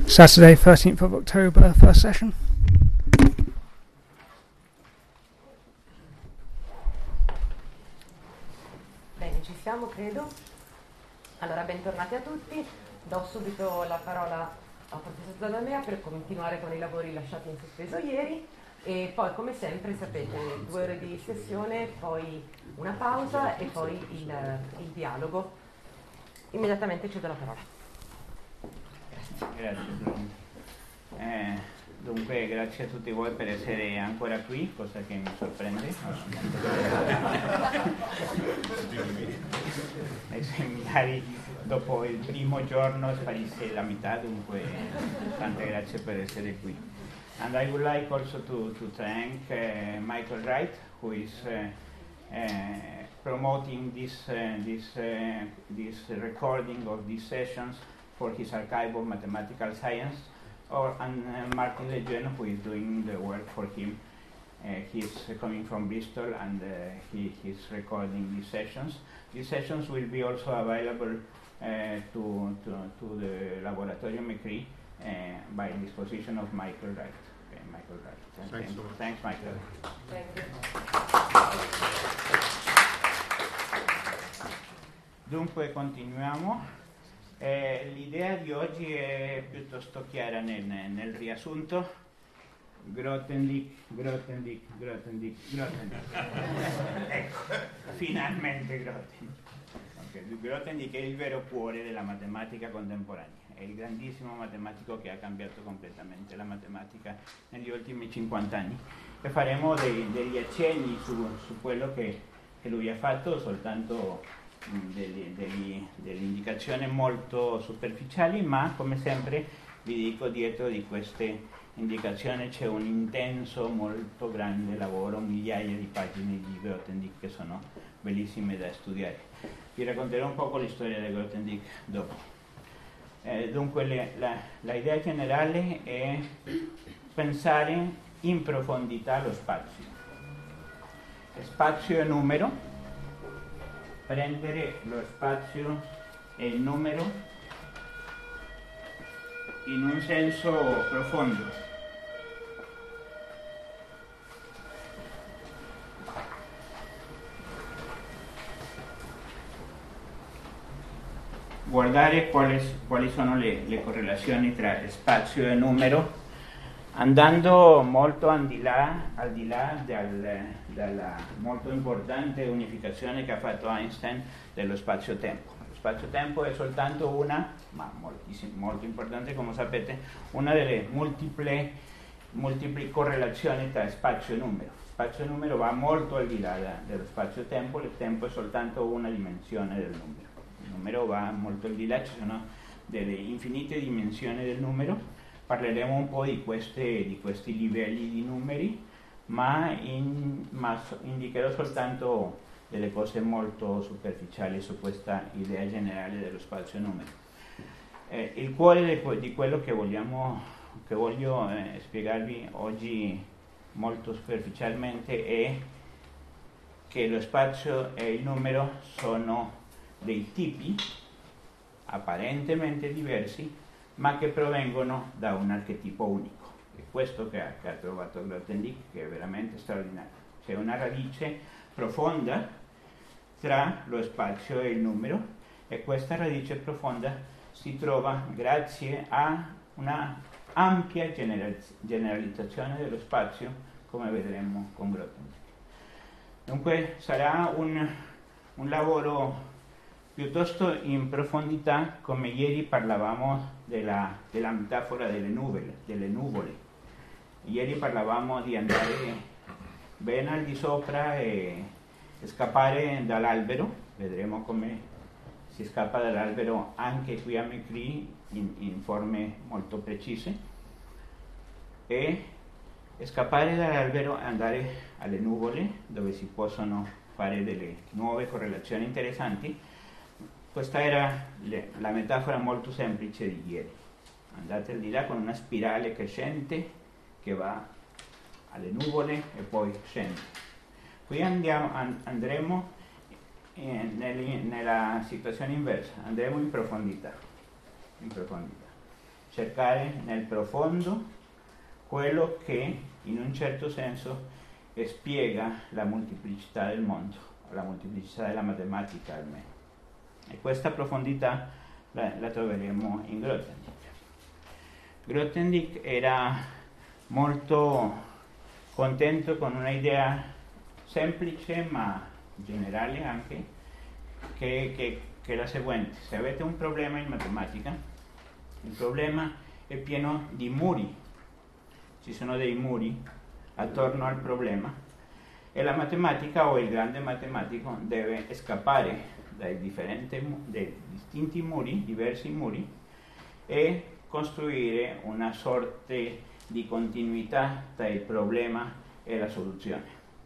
Saturday, 13th of October, first session. Bene, ci siamo, credo. Allora, bentornati a tutti. Do subito la parola al professor Zalamea per continuare con i lavori lasciati in sospeso ieri e poi, come sempre, sapete, 2 ore di sessione, poi una pausa e poi il dialogo. Immediatamente cedo la parola. Grazie. Dunque, grazie a tutti voi per essere ancora qui, cosa che mi sorprende. I seminari dopo il primo giorno sparisse la metà, dunque tante grazie per essere qui. And I would like also to thank Michael Wright, who is promoting this recording of these sessions for his archive of mathematical science, and Martin Lejeune, who is doing the work for him. He's coming from Bristol, and he's recording these sessions. These sessions will be also available to the Laboratorium McCree by disposition of Michael Wright. Okay, Michael Wright. Thanks, Michael. Thank you. Dunque, continuiamo. L'idea di oggi è piuttosto chiara nel riassunto. Grothendieck. Ecco, finalmente Grothendieck. Okay. Grothendieck è il vero cuore della matematica contemporanea, è il grandissimo matematico che ha cambiato completamente la matematica negli ultimi 50 anni e faremo degli accenni su quello che lui ha fatto, soltanto delle indicazioni molto superficiali, ma come sempre vi dico, dietro di queste indicazioni c'è un intenso, molto grande lavoro, migliaia di pagine di Grothendieck che sono bellissime da studiare. Vi racconterò un po' la storia di Grothendieck dopo. Dunque la idea generale è pensare in profondità lo spazio. Spazio e numero. Prendere lo spazio e il numero in un senso profondo. Guardare quali sono le correlazioni tra spazio e numero, andando molto al di là dalla molto importante unificazione che ha fatto Einstein dello spazio-tempo. Lo spazio-tempo è soltanto una, ma molto importante come sapete, una delle multipli correlazioni tra spazio e numero. Spazio e numero va molto al di là dello spazio-tempo, il tempo è soltanto una dimensione del numero. Il numero va molto al di là, ci sono delle infinite dimensioni del numero. Parleremo un po' di questi livelli di numeri, ma indicherò soltanto delle cose molto superficiali su questa idea generale dello spazio numero. Il cuore di quello che voglio spiegarvi oggi molto superficialmente è che lo spazio e il numero sono dei tipi apparentemente diversi, ma che provengono da un archetipo unico. È questo che ha trovato Grothendieck, che è veramente straordinario. C'è una radice profonda tra lo spazio e il numero, e questa radice profonda si trova grazie a una ampia generalizzazione dello spazio, come vedremo con Grothendieck. Dunque sarà un lavoro piuttosto in profondità, come ieri parlavamo della metafora delle nuvole. Ieri parlavamo di andare ben al di sopra e scappare dall'albero. Vedremo come si scappa dall'albero anche qui a McCree in forme molto precise. E scappare dall'albero e andare alle nuvole, dove si possono fare delle nuove correlazioni interessanti. Questa era la metafora molto semplice di ieri. Andate al di là con una spirale crescente che va alle nuvole e poi scende. Qui andremo nella situazione inversa, andremo in profondità. cercare nel profondo quello che in un certo senso spiega la molteplicità del mondo, la molteplicità della matematica almeno. E questa profondità la troveremo in Grothendieck. Grothendieck era molto contento con una idea semplice ma generale anche, che è la seguente: se avete un problema in matematica, il problema è pieno di muri, ci sono dei muri attorno al problema e la matematica o il grande matematico deve scappare dai distinti muri, diversi muri, e costruire una sorta di continuità tra il problema e la soluzione.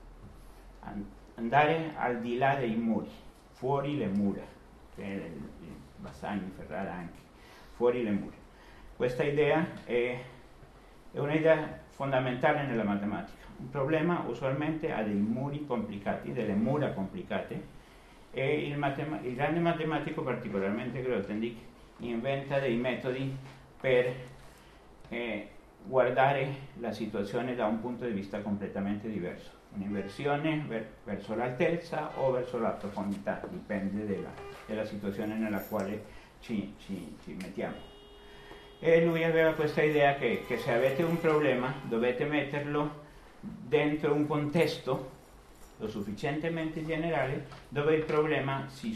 Andare al di là dei muri, fuori le mura, che è il Bassani, Ferrara anche, fuori le mura. Questa idea è un'idea fondamentale nella matematica. Un problema usualmente ha dei muri complicati, delle mura complicate, e il grande matematico, particolarmente Grothendieck, inventa dei metodi per guardare la situazione da un punto di vista completamente diverso. Un'inversione verso l'altezza o verso la profondità, dipende della situazione nella quale ci mettiamo. E lui aveva questa idea che se avete un problema dovete metterlo dentro un contesto lo sufficientemente generale dove il problema si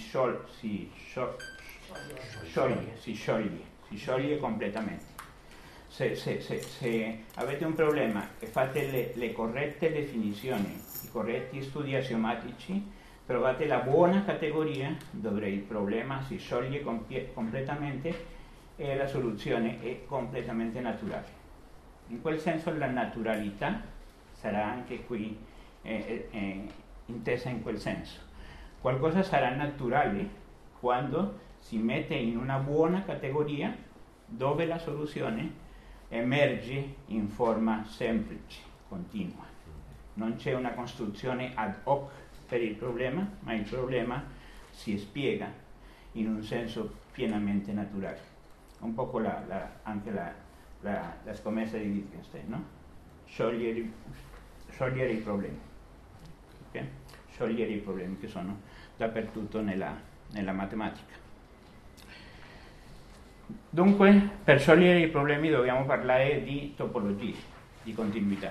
scioglie completamente. Se avete un problema e fate le corrette definizioni, i corretti studi asiomatici, trovate la buona categoria dove il problema si scioglie completamente e la soluzione è completamente naturale. In quel senso la naturalità sarà anche qui intesa in quel senso. Qualcosa sarà naturale quando si mette in una buona categoria dove la soluzione emerge in forma semplice, continua. Non c'è una costruzione ad hoc per il problema, ma il problema si spiega in un senso pienamente naturale. Un po' anche la scommessa di Wittgenstein, no? Sciogliere i problemi. Okay? Sciogliere i problemi che sono dappertutto nella matematica. Dunque, per sciogliere i problemi dobbiamo parlare di topologie, di continuità.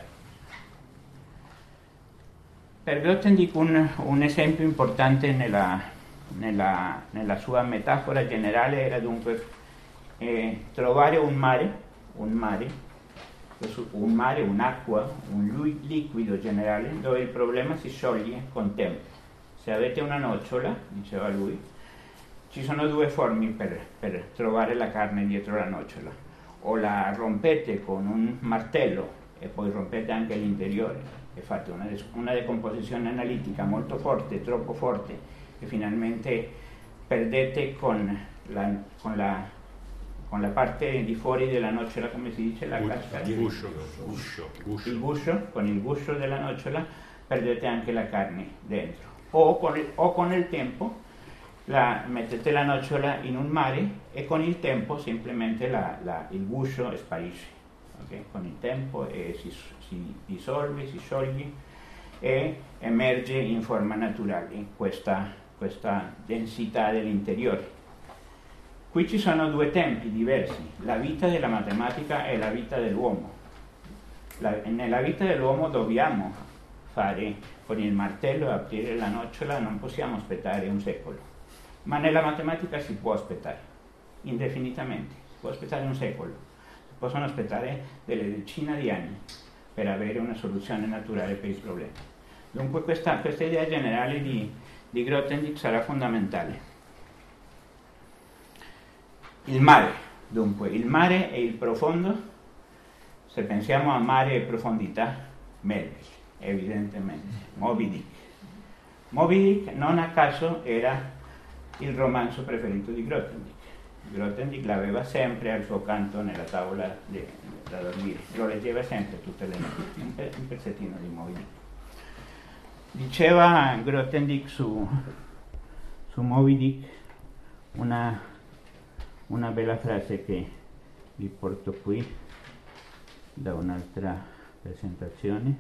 Per Grothendieck un esempio importante nella sua metafora generale era dunque trovare un mare, un'acqua, un liquido generale dove il problema si scioglie con tempo. Se avete una nocciola, diceva lui, ci sono due forme per trovare la carne dietro la nocciola: o la rompete con un martello e poi rompete anche l'interiore e fate una decomposizione analitica molto forte, troppo forte, e finalmente perdete con la parte di fuori della nocciola, come si dice, la cascara, il guscio, con il guscio della nocciola perdete anche la carne dentro. O con il tempo mettete la nocciola in un mare e con il tempo semplicemente il guscio sparisce. Okay? Con il tempo si dissolve, si scioglie e emerge in forma naturale questa densità dell'interiore. Qui ci sono due tempi diversi, la vita della matematica e la vita dell'uomo. Nella vita dell'uomo dobbiamo fare con il martello, aprire la nocciola, non possiamo aspettare un secolo. Ma nella matematica si può aspettare, indefinitamente, si può aspettare un secolo, si possono aspettare delle decine di anni per avere una soluzione naturale per il problema. Dunque questa idea generale di Grothendieck sarà fondamentale. Il mare, dunque, il mare e il profondo, se pensiamo a mare e profondità, Melville, evidentemente, Moby Dick. Moby Dick non a caso era il romanzo preferito di Grothendieck. Grothendieck l'aveva sempre al suo accanto nella tavola da dormire, lo leggeva sempre tutte le notti, un pezzettino di Moby Dick. Diceva Grothendieck su Moby Dick una bella frase che vi porto qui da un'altra presentazione.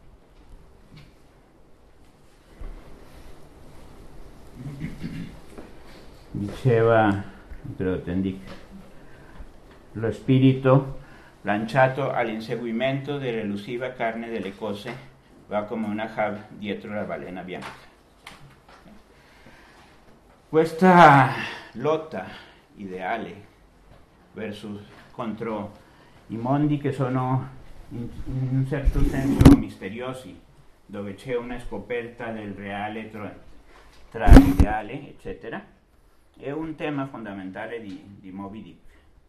Diceva Grothendieck, lo spirito lanciato all'inseguimento dell'elusiva carne delle cose va come una Ahab dietro la balena bianca. Questa lotta ideale contro i mondi che sono in un certo senso misteriosi, dove c'è una scoperta del reale tra l'ideale, eccetera, è un tema fondamentale di Moby Dick.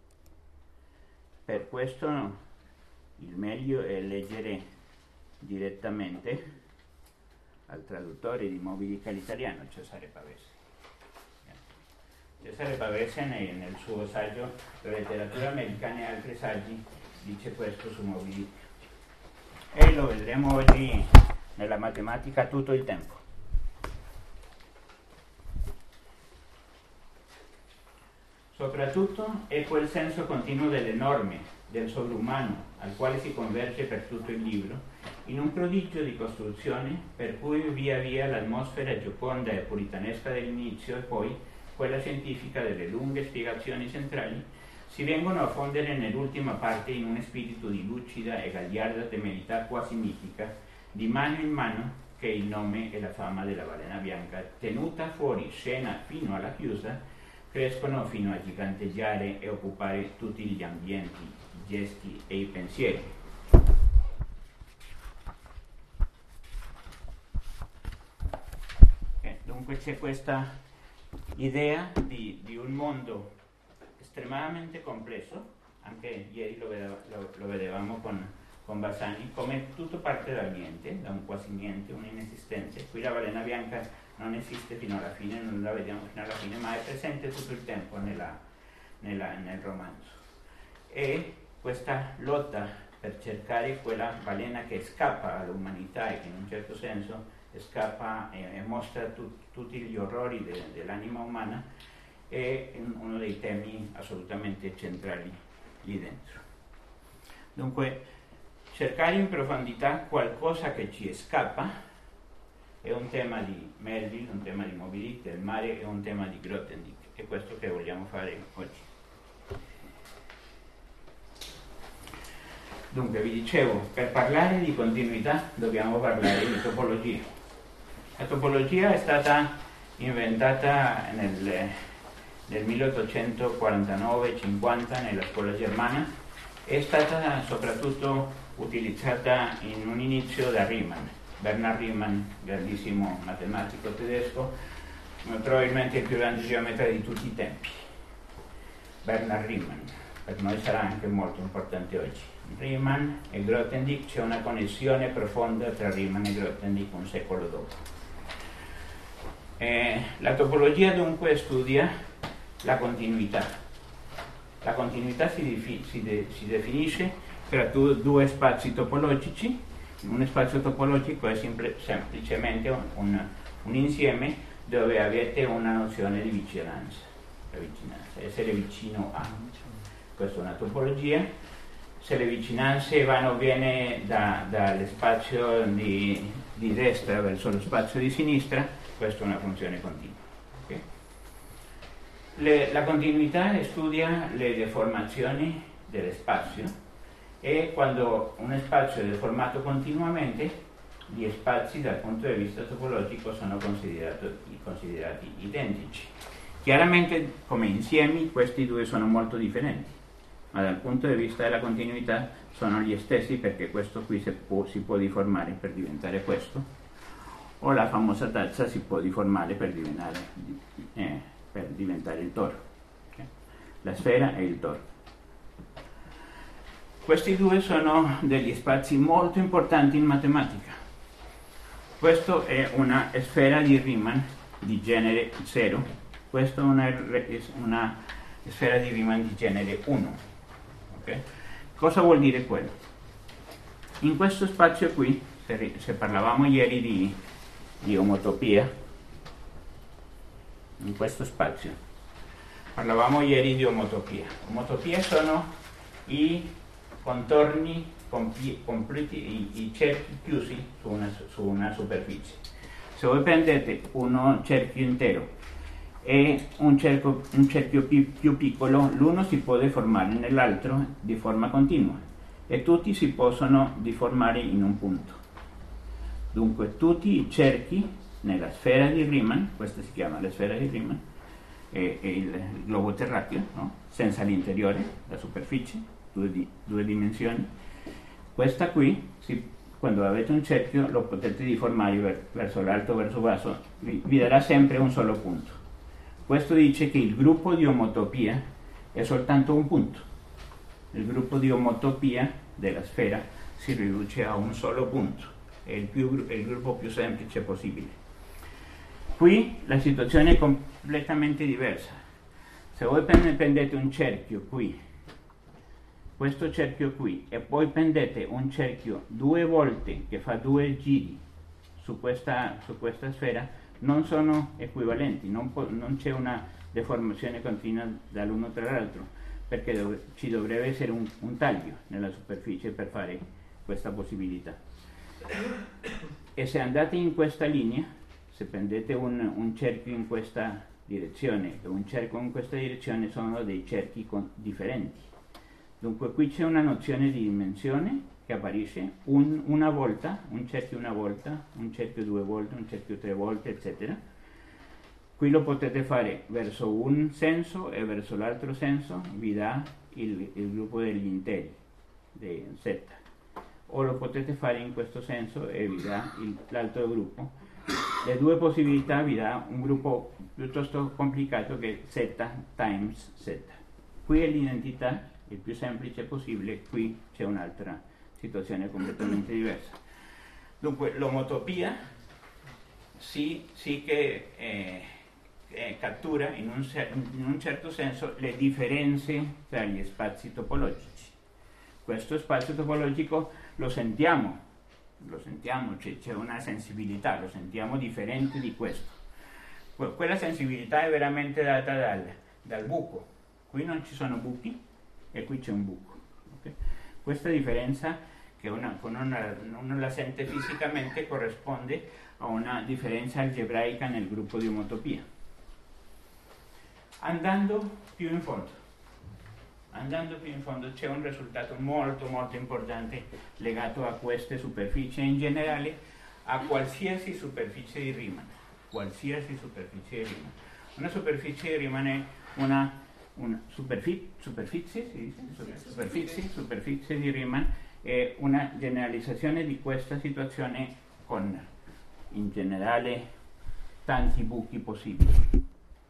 Per questo il meglio è leggere direttamente al traduttore di Moby Dick all'italiano, Cesare Pavese. Cesare Pavese nel suo saggio La letteratura americana e altri saggi dice questo su Moby Dick. E lo vedremo oggi nella matematica tutto il tempo. Soprattutto è quel senso continuo delle norme, del sovrumano, al quale si converge per tutto il libro, in un prodigio di costruzione per cui via via l'atmosfera gioconda e puritanesca dell'inizio e poi quella scientifica delle lunghe spiegazioni centrali si vengono a fondere nell'ultima parte in un spirito di lucida e gagliarda temerità quasi mitica, di mano in mano che il nome e la fama della balena bianca, tenuta fuori scena fino alla chiusa, crescono fino a giganteggiare e occupare tutti gli ambienti, i gesti e i pensieri. Dunque c'è questa idea di un mondo estremamente complesso, anche ieri lo vedevamo con Bassani, come tutto parte dal niente, da un quasi niente, un'inesistenza. Qui la balena bianca non esiste fino alla fine, non la vediamo fino alla fine, ma è presente tutto il tempo nel romanzo. E questa lotta per cercare quella balena che scappa all'umanità e che in un certo senso scappa e mostra tutti gli orrori dell'anima umana è uno dei temi assolutamente centrali lì dentro. Dunque, cercare in profondità qualcosa che ci scappa è un tema di Melville, un tema di Moby Dick, del mare è un tema di Grothendieck, è questo che vogliamo fare oggi. Dunque, vi dicevo, per parlare di continuità dobbiamo parlare di topologia. La topologia è stata inventata nel 1849-50 nella scuola germana, è stata soprattutto utilizzata in un inizio da Riemann. Bernhard Riemann, grandissimo matematico tedesco, probabilmente il più grande geometra di tutti i tempi. Bernhard Riemann, per noi sarà anche molto importante oggi. Riemann e Grothendieck, c'è una connessione profonda tra Riemann e Grothendieck un secolo dopo. La topologia dunque studia la continuità. La continuità si definisce tra due spazi topologici. Un spazio topologico è semplicemente un insieme dove avete una nozione di vicinanza, essere vicino a. Questa è una topologia. Se le vicinanze viene dallo spazio di destra verso lo spazio di sinistra, questa è una funzione continua. Okay? La continuità studia le deformazioni dello spazio. E quando uno spazio è deformato continuamente, gli spazi dal punto di vista topologico sono considerati identici. Chiaramente come insiemi questi due sono molto differenti, ma dal punto di vista della continuità sono gli stessi, perché questo qui si può deformare per diventare questo, o la famosa tazza si può deformare per diventare il toro. Okay? La sfera e il toro. Questi due sono degli spazi molto importanti in matematica. Questa è una sfera di Riemann di genere 0, questa è una sfera di Riemann di genere 1. Okay? Cosa vuol dire quello? In questo spazio qui, se parlavamo ieri di omotopia, in questo spazio parlavamo ieri di omotopia. Omotopie sono i contorni completi, i cerchi chiusi su una superficie. Se voi prendete uno cerchio intero e un cerchio più piccolo, l'uno si può deformare nell'altro di forma continua e tutti si possono deformare in un punto. Dunque tutti i cerchi nella sfera di Riemann, questa si chiama la sfera di Riemann, e il globo terraccheo, no? Senza l'interiore, la superficie, due dimensioni. Questa qui, quando avete un cerchio, lo potete deformare verso l'alto o verso il basso, vi darà sempre un solo punto. Questo dice che il gruppo di omotopia è soltanto un punto. Il gruppo di omotopia della sfera si riduce a un solo punto, è il gruppo più semplice possibile. Qui la situazione è completamente diversa. Se voi prendete un cerchio qui, questo cerchio qui, e poi prendete un cerchio 2 volte che fa 2 giri su questa sfera, non sono equivalenti, non c'è una deformazione continua dall'uno tra l'altro, perché ci dovrebbe essere un taglio nella superficie per fare questa possibilità. E se andate in questa linea, se prendete un cerchio in questa direzione e un cerchio in questa direzione, sono dei cerchi differenti. Dunque qui c'è una nozione di dimensione che apparisce una volta, un cerchio una volta, un cerchio 2 volte, un cerchio 3 volte, eccetera. Qui lo potete fare verso un senso e verso l'altro senso, vi dà il gruppo degli interi, di Z. O lo potete fare in questo senso e vi dà l'altro gruppo. Le due possibilità vi dà un gruppo piuttosto complicato che è Z times Z. Qui è l'identità, il più semplice possibile, qui c'è un'altra situazione completamente diversa. Dunque l'omotopia sì che cattura in un certo senso le differenze tra gli spazi topologici. Questo spazio topologico lo sentiamo, c'è una sensibilità, lo sentiamo differente di questo. Quella sensibilità è veramente data dal buco. Qui non ci sono buchi e qui c'è un buco. Okay? Questa differenza, che uno la sente fisicamente, corrisponde a una differenza algebraica nel gruppo di omotopia. Andando più in fondo c'è un risultato molto molto importante legato a queste superfici e in generale a qualsiasi superficie di Riemann. Una superficie di Riemann è una superficie di Riemann è una generalizzazione di questa situazione con in generale tanti buchi possibili.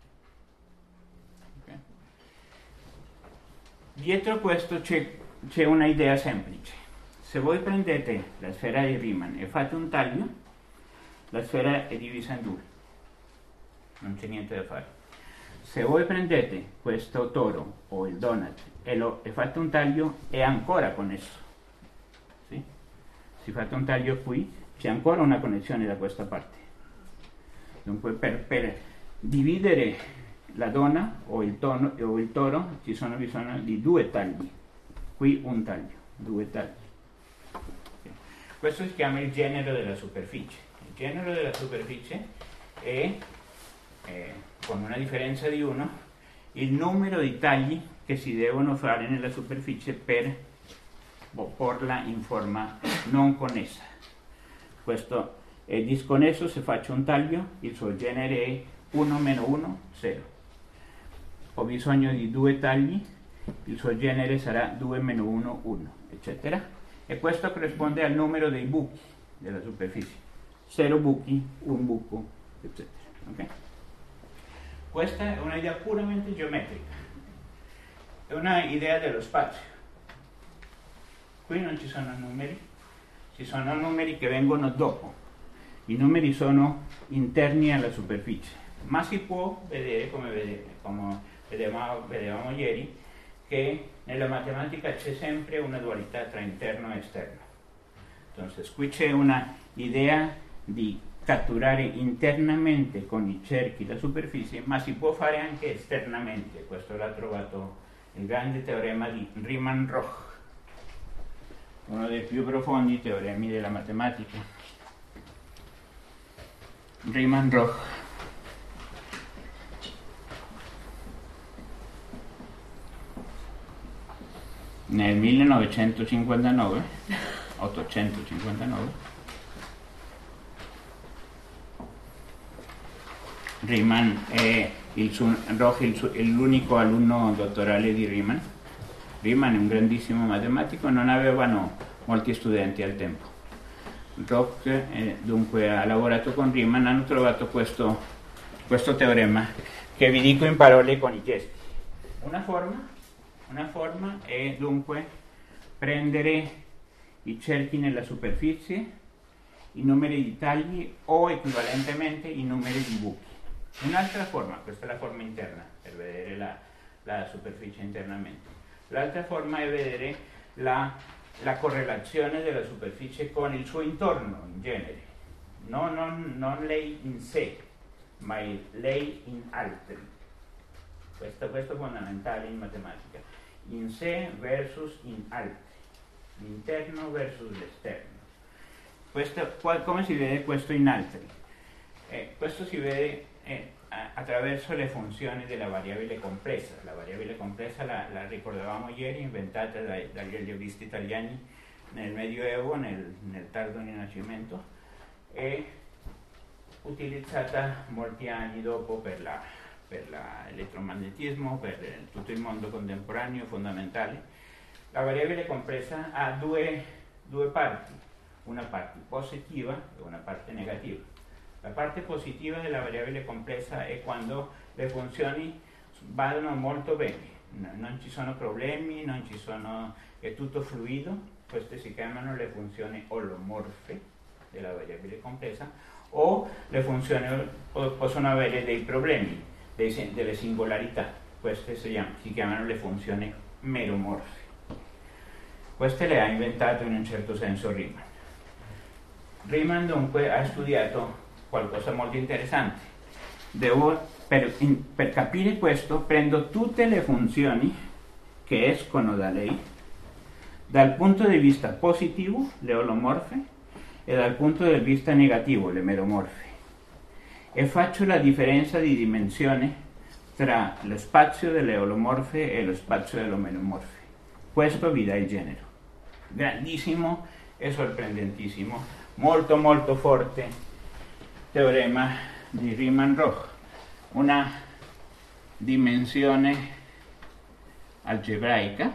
Dietro questo c'è una idea semplice. Se voi prendete la sfera di Riemann e fate un taglio, la sfera è divisa in due, non c'è niente da fare. Se voi prendete questo toro o il donut e fate un taglio, è ancora connesso. Sì? Se fate un taglio qui, c'è ancora una connessione da questa parte. Dunque per dividere la donna o il toro ci sono bisogno di 2 tagli. Qui un taglio, 2 tagli. Okay. Questo si chiama il genero della superficie. Il genero della superficie è, con una differenza di 1, il numero di tagli che si devono fare nella superficie per porla in forma non connessa. Questo è disconnesso. Se faccio un taglio, il suo genere è 1 meno 1, 0. Ho bisogno di 2 tagli, il suo genere sarà 2 meno 1, 1, eccetera. E questo corrisponde al numero dei buchi della superficie. 0 buchi, 1 buco, eccetera. Okay? Questa è un'idea puramente geometrica. È una idea dello spazio. Qui non ci sono numeri, ci sono numeri che vengono dopo. I numeri sono interni alla superficie, ma si può vedere, come vedevamo ieri, che nella matematica c'è sempre una dualità tra interno e esterno. Entonces, qui c'è una idea di catturare internamente con i cerchi la superficie, ma si può fare anche esternamente. Questo l'ha trovato il grande teorema di Riemann-Roch, uno dei più profondi teoremi della matematica. Riemann-Roch nel 1959, 859, Riemann è Roch è l'unico alunno dottorale di Riemann. Riemann è un grandissimo matematico, non avevano molti studenti al tempo. Roch dunque ha lavorato con Riemann, hanno trovato questo teorema che vi dico in parole con i gesti. Una forma è dunque prendere i cerchi nella superficie, i numeri di tagli o equivalentemente i numeri di buchi. Un'altra forma, questa è la forma interna per vedere la superficie internamente. L'altra forma è vedere la correlazione della superficie con il suo intorno in genere, non lei in sé, ma lei in altri. Questo è fondamentale in matematica, in sé versus in altri, l'interno versus l'esterno. Come si vede questo in altri? Questo si vede attraverso le funzioni della variabile compressa. La variabile compressa la ricordavamo ieri, inventata dagli algebristi italiani nel Medioevo, nel tardo Rinascimento, e utilizzata molti anni dopo per l'elettromagnetismo, per tutto il mondo contemporaneo fondamentale. La variabile compressa ha due parti, una parte positiva e una parte negativa. La parte positiva della variabile compressa è quando le funzioni vanno molto bene, non ci sono problemi, è tutto fluido. Queste si chiamano le funzioni olomorfe della variabile compressa, o le funzioni possono avere dei problemi, delle singolarità. Queste si chiamano le funzioni meromorfe. Queste le ha inventate in un certo senso Riemann. Riemann dunque ha studiato qualcosa molto interessante. Per capire questo prendo tutte le funzioni che escono da lei dal punto di vista positivo, le olomorfe, e dal punto di vista negativo, le meromorfe, e faccio la differenza di dimensione tra lo spazio delle olomorfe e lo spazio delle meromorfe. Questo vi dà il genero. Grandissimo e sorprendentissimo, molto molto forte teorema di Riemann-Roch. Una dimensione algebraica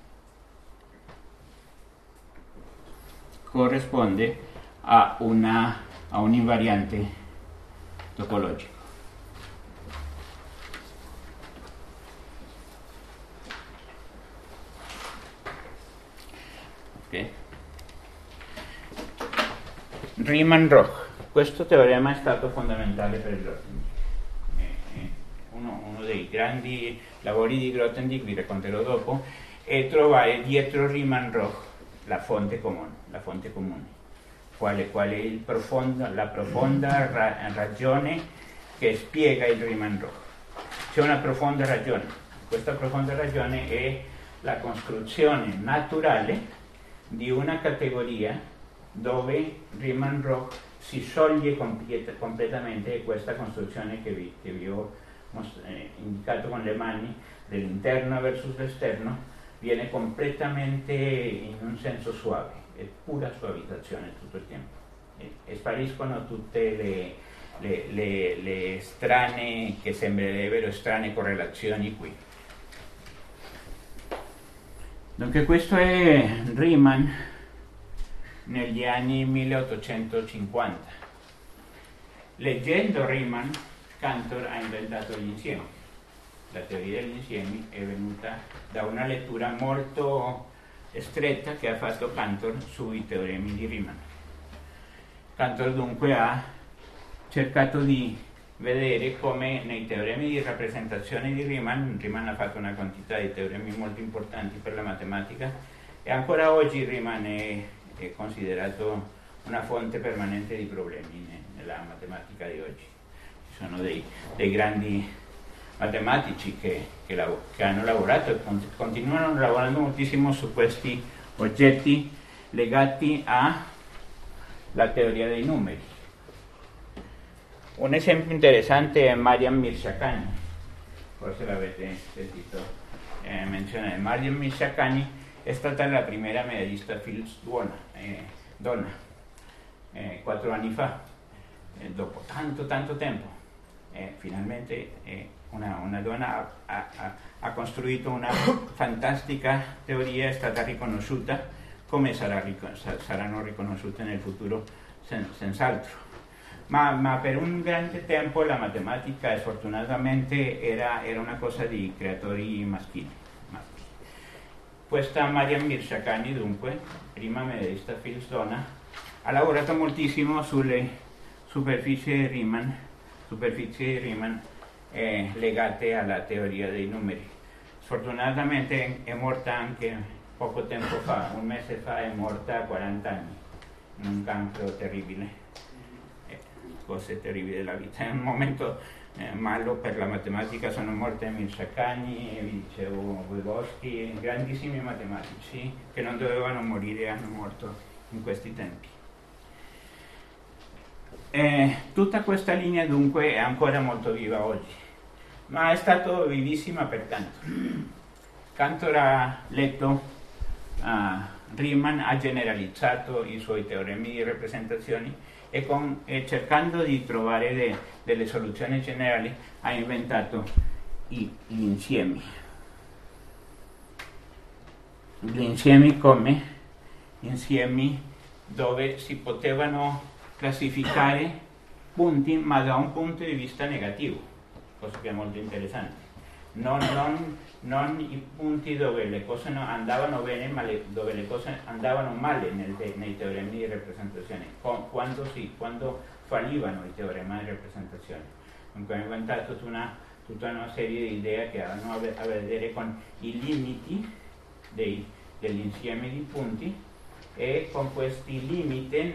corrisponde a un invariante topologico. Okay. Riemann-Roch. Questo teorema è stato fondamentale per Grothendieck. Uno dei grandi lavori di Grothendieck, vi racconterò dopo, è trovare dietro Riemann-Roch la fonte comune. Qual è la profonda ragione che spiega il Riemann-Roch. C'è una profonda ragione. Questa profonda ragione è la costruzione naturale di una categoria dove Riemann-Roch si scioglie completamente, e questa costruzione che vi ho indicato con le mani, dell'interno versus l'esterno, viene completamente in un senso suave, è pura suavizzazione tutto il tempo, e spariscono tutte le strane, che sembrerebbero strane correlazioni qui. Dunque questo è Riemann negli anni 1850. Leggendo Riemann, Cantor ha inventato gli insiemi. La teoria degli insiemi è venuta da una lettura molto stretta che ha fatto Cantor sui teoremi di Riemann. Cantor dunque ha cercato di vedere come nei teoremi di rappresentazione di Riemann ha fatto una quantità di teoremi molto importanti per la matematica, e ancora oggi Riemann è considerato una fonte permanente di problemi nella matematica di oggi. Ci sono dei grandi matematici che hanno lavorato e continuano lavorando moltissimo su questi oggetti legati alla teoria dei numeri. Un esempio interessante è Mariam Mirzakhani, forse l'avete sentito menzionare. Mariam Mirzakhani è stata la prima medallista Fields donna, 4 anni fa, dopo tanto tempo. Finalmente una donna ha costruito una fantastica teoria, è stata riconosciuta, come saranno riconosciute nel futuro senz'altro. Ma per un grande tempo la matematica sfortunatamente era una cosa di creatori maschili. Questa Mariam Mirzakhani, dunque, prima medallista Fields donna, ha lavorato moltissimo sulle superfici Riemann legate alla teoria dei numeri. Sfortunatamente è morta anche poco tempo fa, un mese fa è morta a 40 anni, in un cancro terribile. Cose terribili della vita. È un momento malo per la matematica, sono morte Mirzakhani, vi dicevo Vygotsky, grandissimi matematici che non dovevano morire, hanno morto in questi tempi. Tutta questa linea dunque è ancora molto viva oggi, ma è stata vivissima per Cantor. Cantor ha letto Riemann, ha generalizzato i suoi teoremi di rappresentazioni e cercando di trovare delle soluzioni generali ha inventato gli insiemi. Gli insiemi come insiemi dove si potevano classificare punti ma da un punto di vista negativo, cosa che è molto interessante. Non i punti dove le cose andavano bene, ma dove le cose andavano male nei teoremi di rappresentazione, quando fallivano i teoremi di rappresentazione. Dunque ho inventato tutta una serie di idee che hanno a vedere con i limiti degli insiemi di punti e con questi limiti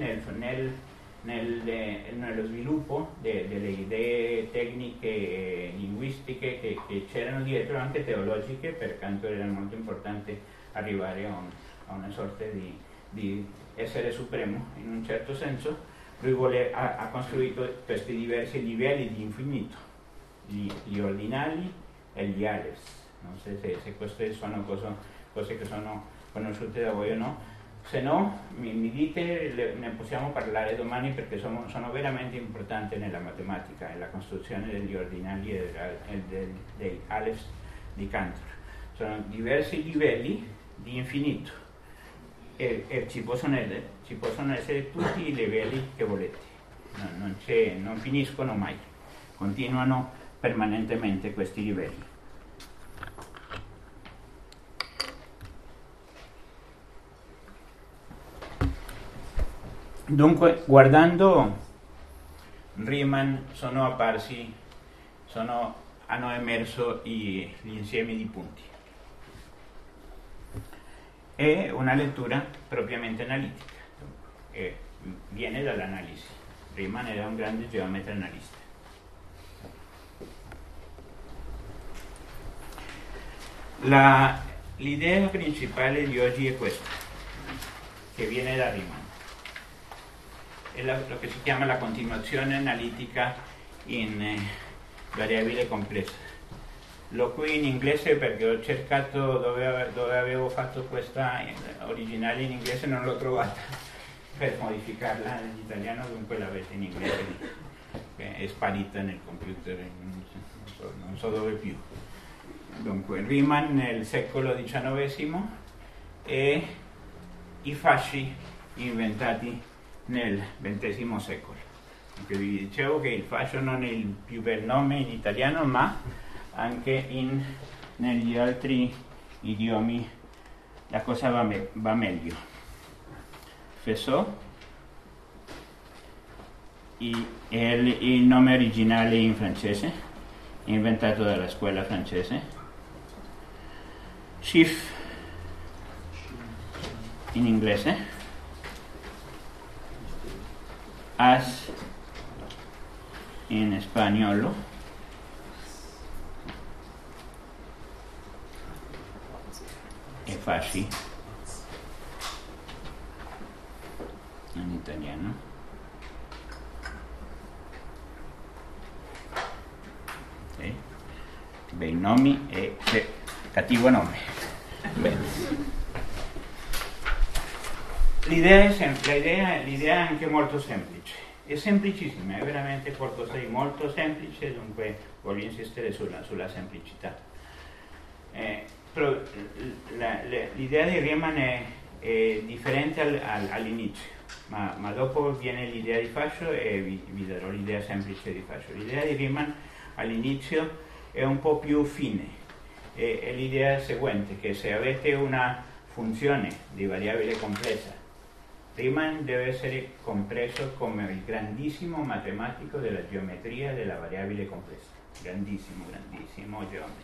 nello sviluppo delle idee tecniche e linguistiche che c'erano dietro, anche teologiche. Per Cantor era molto importante arrivare a una sorta di essere supremo, in un certo senso. Lui ha costruito questi diversi livelli di infinito, gli ordinali e gli Aleph. Non so se queste sono cose che sono conosciute da voi o no. Se no, mi dite, ne possiamo parlare domani, perché sono veramente importanti nella matematica, nella costruzione degli ordinali e dei Aleph di Cantor. Sono diversi livelli di infinito e ci possono essere tutti i livelli che volete. Non finiscono mai, continuano permanentemente questi livelli. Dunque, guardando Riemann hanno emerso gli insiemi di punti. È una lettura propriamente analitica, e viene dall'analisi. Riemann era un grande geometra analista. L'idea principale di oggi è questa, che viene da Riemann. È lo che si chiama la continuazione analitica in variabile complessa. L'ho qui in inglese perché ho cercato dove avevo fatto questa originale in inglese, non l'ho trovata per modificarla in italiano, dunque l'avete in inglese, che è sparita nel computer, non so dove più. Dunque Riemann nel secolo XIX e i fasci inventati nel XX secolo. Anche vi dicevo che il fascio non è il più bel nome in italiano, ma anche negli altri idiomi la cosa va meglio. Faisceau, il nome originale in francese, inventato dalla scuola francese. Schiff in inglese. As in spagnolo, fasci in italiano. Okay. Bei nomi e cattivo nome. Bene. L'idea è anche molto semplice, è semplicissima, è veramente qualcosa di molto semplice, dunque voglio insistere sulla semplicità. Però l'idea di Riemann è differente all'inizio, ma dopo viene l'idea di fascio e vi darò l'idea semplice di fascio. L'idea di Riemann all'inizio è un po' più fine, è l'idea seguente, che se avete una funzione di variabile complessa, Riemann deve essere compreso come il grandissimo matematico della geometria della variabile complessa. Grandissimo geometra.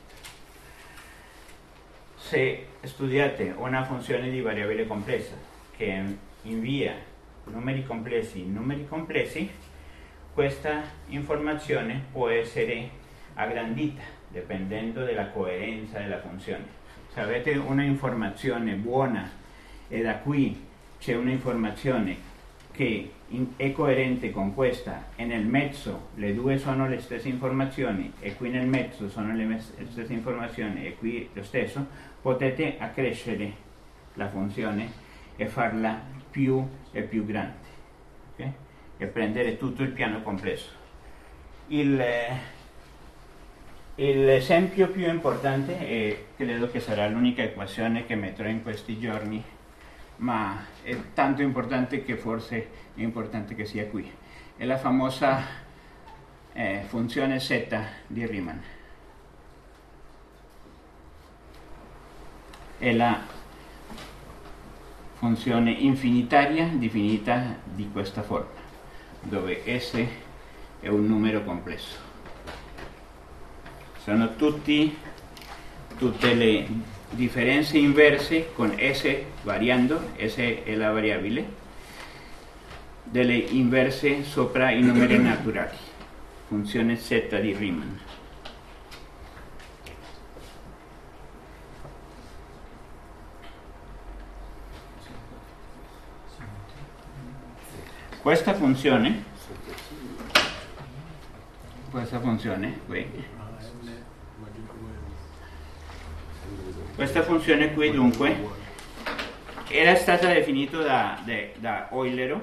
Se studiate una funzione di variabile complessa che invia numeri complessi in numeri complessi, questa informazione può essere aggrandita dipendendo dalla coerenza della funzione. Se avete una informazione buona e da qui c'è un'informazione che è coerente con questa e nel mezzo le due sono le stesse informazioni e qui nel mezzo sono le stesse informazioni e qui lo stesso, potete accrescere la funzione e farla più e più grande, okay? E tutto il piano complesso. L'esempio più importante, e credo che sarà l'unica equazione che metterò in questi giorni, ma è tanto importante che forse è importante che sia qui, è la famosa funzione z di Riemann. È la funzione infinitaria definita di questa forma, dove S è un numero complesso. Sono tutte le differenze inverse con S variando, S è la variabile, delle inverse sopra i numeri naturali, funzione z di Riemann. Questa funzione qui dunque era stata definita da Eulero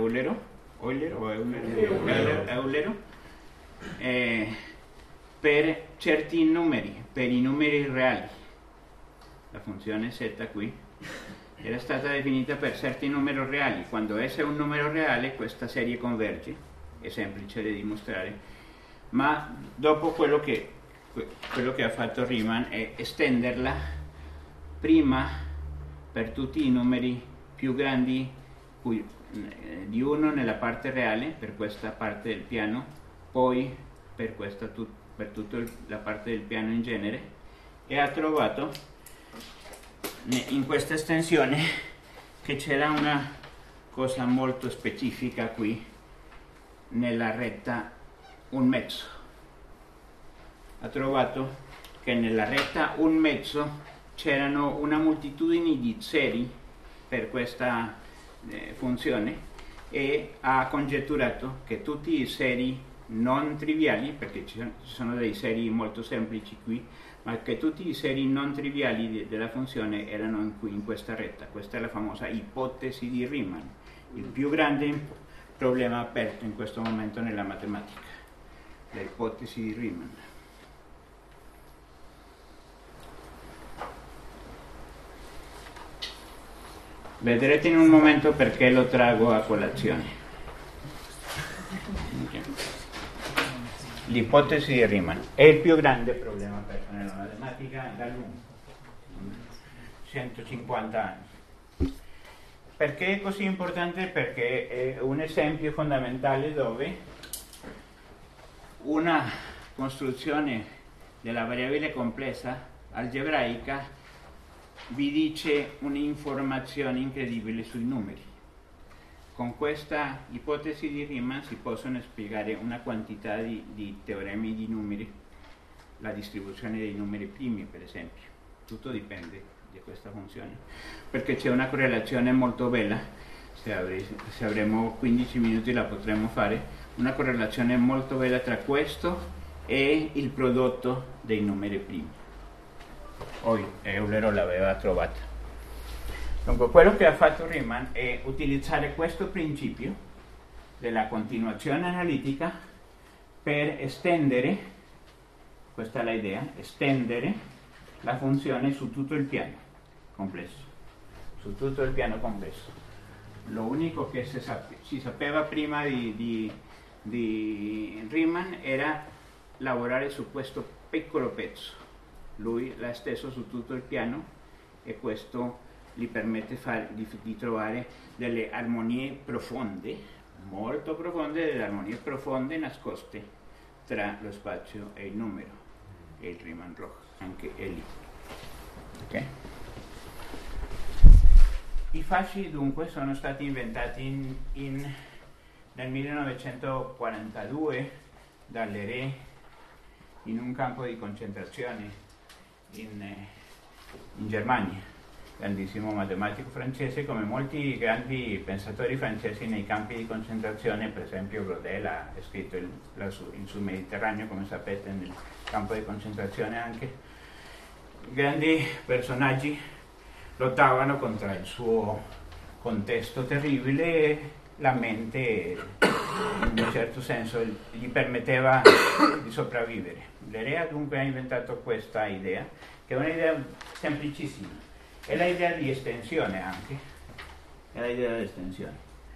per certi numeri, per i numeri reali. La funzione z qui era stata definita per certi numeri reali. Quando S è un numero reale, questa serie converge, è semplice da dimostrare, ma dopo quello che ha fatto Riemann è estenderla prima per tutti i numeri più grandi di 1 nella parte reale, per questa parte del piano, poi per tutta la parte del piano in genere, e ha trovato in questa estensione che c'era una cosa molto specifica qui nella retta 1/2. Ha trovato che nella retta 1/2 c'erano una moltitudine di zeri per questa funzione e ha congetturato che tutti i seri non triviali, perché ci sono dei seri molto semplici qui, ma che tutti i seri non triviali della funzione erano qui in questa retta. Questa è la famosa ipotesi di Riemann, il più grande problema aperto in questo momento nella matematica, l'ipotesi di Riemann. Vedrete in un momento perché lo trago a colazione. Okay. L'ipotesi di Riemann è il più grande problema aperto nella matematica da lungo, 150 anni. Perché è così importante? Perché è un esempio fondamentale dove una costruzione della variabile complessa algebraica vi dice un'informazione incredibile sui numeri. Con questa ipotesi di Riemann si possono spiegare una quantità di teoremi di numeri, la distribuzione dei numeri primi per esempio. Tutto dipende di questa funzione, perché c'è una correlazione molto bella, se avremo 15 minuti la potremo fare, una correlazione molto bella tra questo e il prodotto dei numeri primi. Euler l'aveva trovata. Dunque, quello che ha fatto Riemann è utilizzare questo principio della continuazione analitica per estendere, questa è l'idea, estendere la funzione su tutto il piano complesso. Su tutto il piano complesso. Lo unico che si sapeva prima di Riemann era lavorare su questo piccolo pezzo. Lui l'ha esteso su tutto il piano e questo gli permette di trovare delle armonie profonde, molto profonde, delle armonie profonde nascoste tra lo spazio e il numero, e il Riemann-Roch anche è lì. Okay? I fasci dunque sono stati inventati nel 1942 dall'Herré in un campo di concentrazione in Germania. Grandissimo matematico francese, come molti grandi pensatori francesi nei campi di concentrazione, per esempio Brodel ha scritto il sul Mediterraneo, come sapete, nel campo di concentrazione anche. Grandi personaggi lottavano contro il suo contesto terribile e la mente, in un certo senso, gli permetteva di sopravvivere. L'Herré dunque ha inventato questa idea, che è un'idea semplicissima. È l'idea di estensione anche. È l'idea di estensione.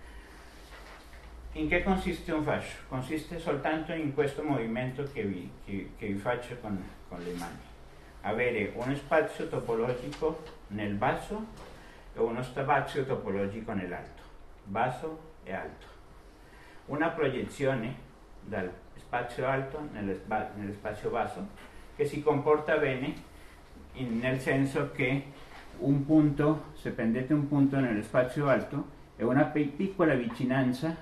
In che consiste un fascio? Consiste soltanto in questo movimento che vi faccio con le mani. Avere uno spazio topologico nel basso e uno spazio topologico nell'alto. Basso e alto. Una proiezione dal spazio alto nello spazio basso che si comporta bene nel senso che un punto, se prendete un punto nello spazio alto, è una piccola vicinanza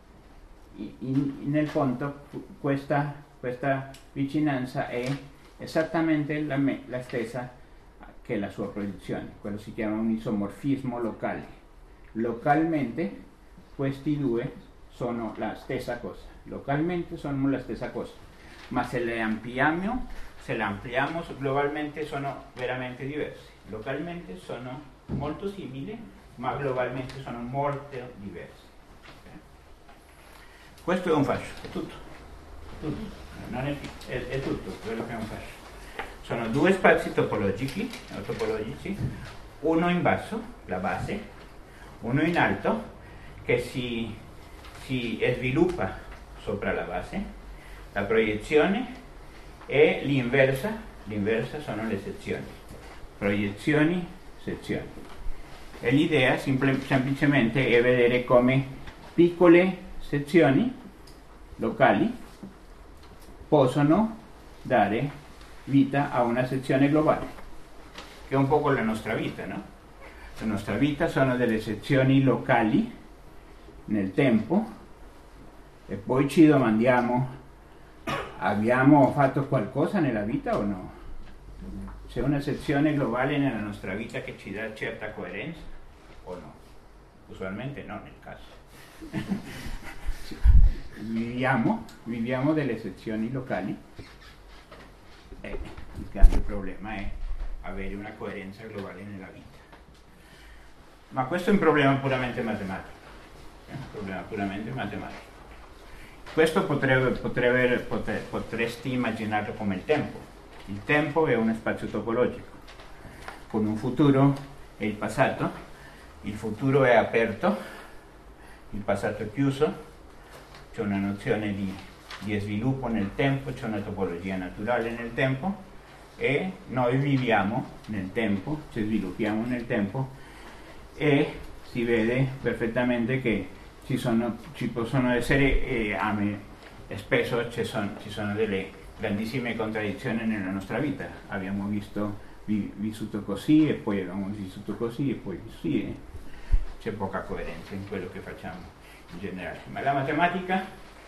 nel punto, questa vicinanza è esattamente la stessa che la sua proiezione. Quello si chiama un isomorfismo locale. Localmente questi due sono la stessa cosa, localmente sono la stessa cosa, ma se le ampliamo globalmente sono veramente diversi. Localmente sono molto simili, ma globalmente sono molto diversi. Okay? Questo è un fascio, è tutto. Non è tutto quello che è un fascio. Sono due spazi topologici, uno in basso, la base, uno in alto, che si sviluppa sopra la base, la proiezione, e l'inversa sono le sezioni. Proiezioni, sezioni. E l'idea semplicemente è vedere come piccole sezioni locali possono dare vita a una sezione globale, che è un po' la nostra vita, no? La nostra vita sono delle sezioni locali nel tempo e poi ci domandiamo: abbiamo fatto qualcosa nella vita o no? C'è una sezione globale nella nostra vita che ci dà certa coerenza o no? Usualmente no, nel caso. Viviamo delle sezioni locali e il grande problema è avere una coerenza globale nella vita. Ma questo è un problema puramente matematico. Questo potresti immaginarlo come il tempo. Il tempo è uno spazio topologico, con un futuro e il passato. Il futuro è aperto, il passato è chiuso, c'è una nozione di sviluppo nel tempo, c'è una topologia naturale nel tempo e noi viviamo nel tempo, ci sviluppiamo nel tempo e si vede perfettamente che ci possono essere, spesso ci sono delle grandissime contraddizioni nella nostra vita. Abbiamo vissuto così e poi abbiamo vissuto così e poi così, e c'è poca coerenza in quello che facciamo in generale. Ma la matematica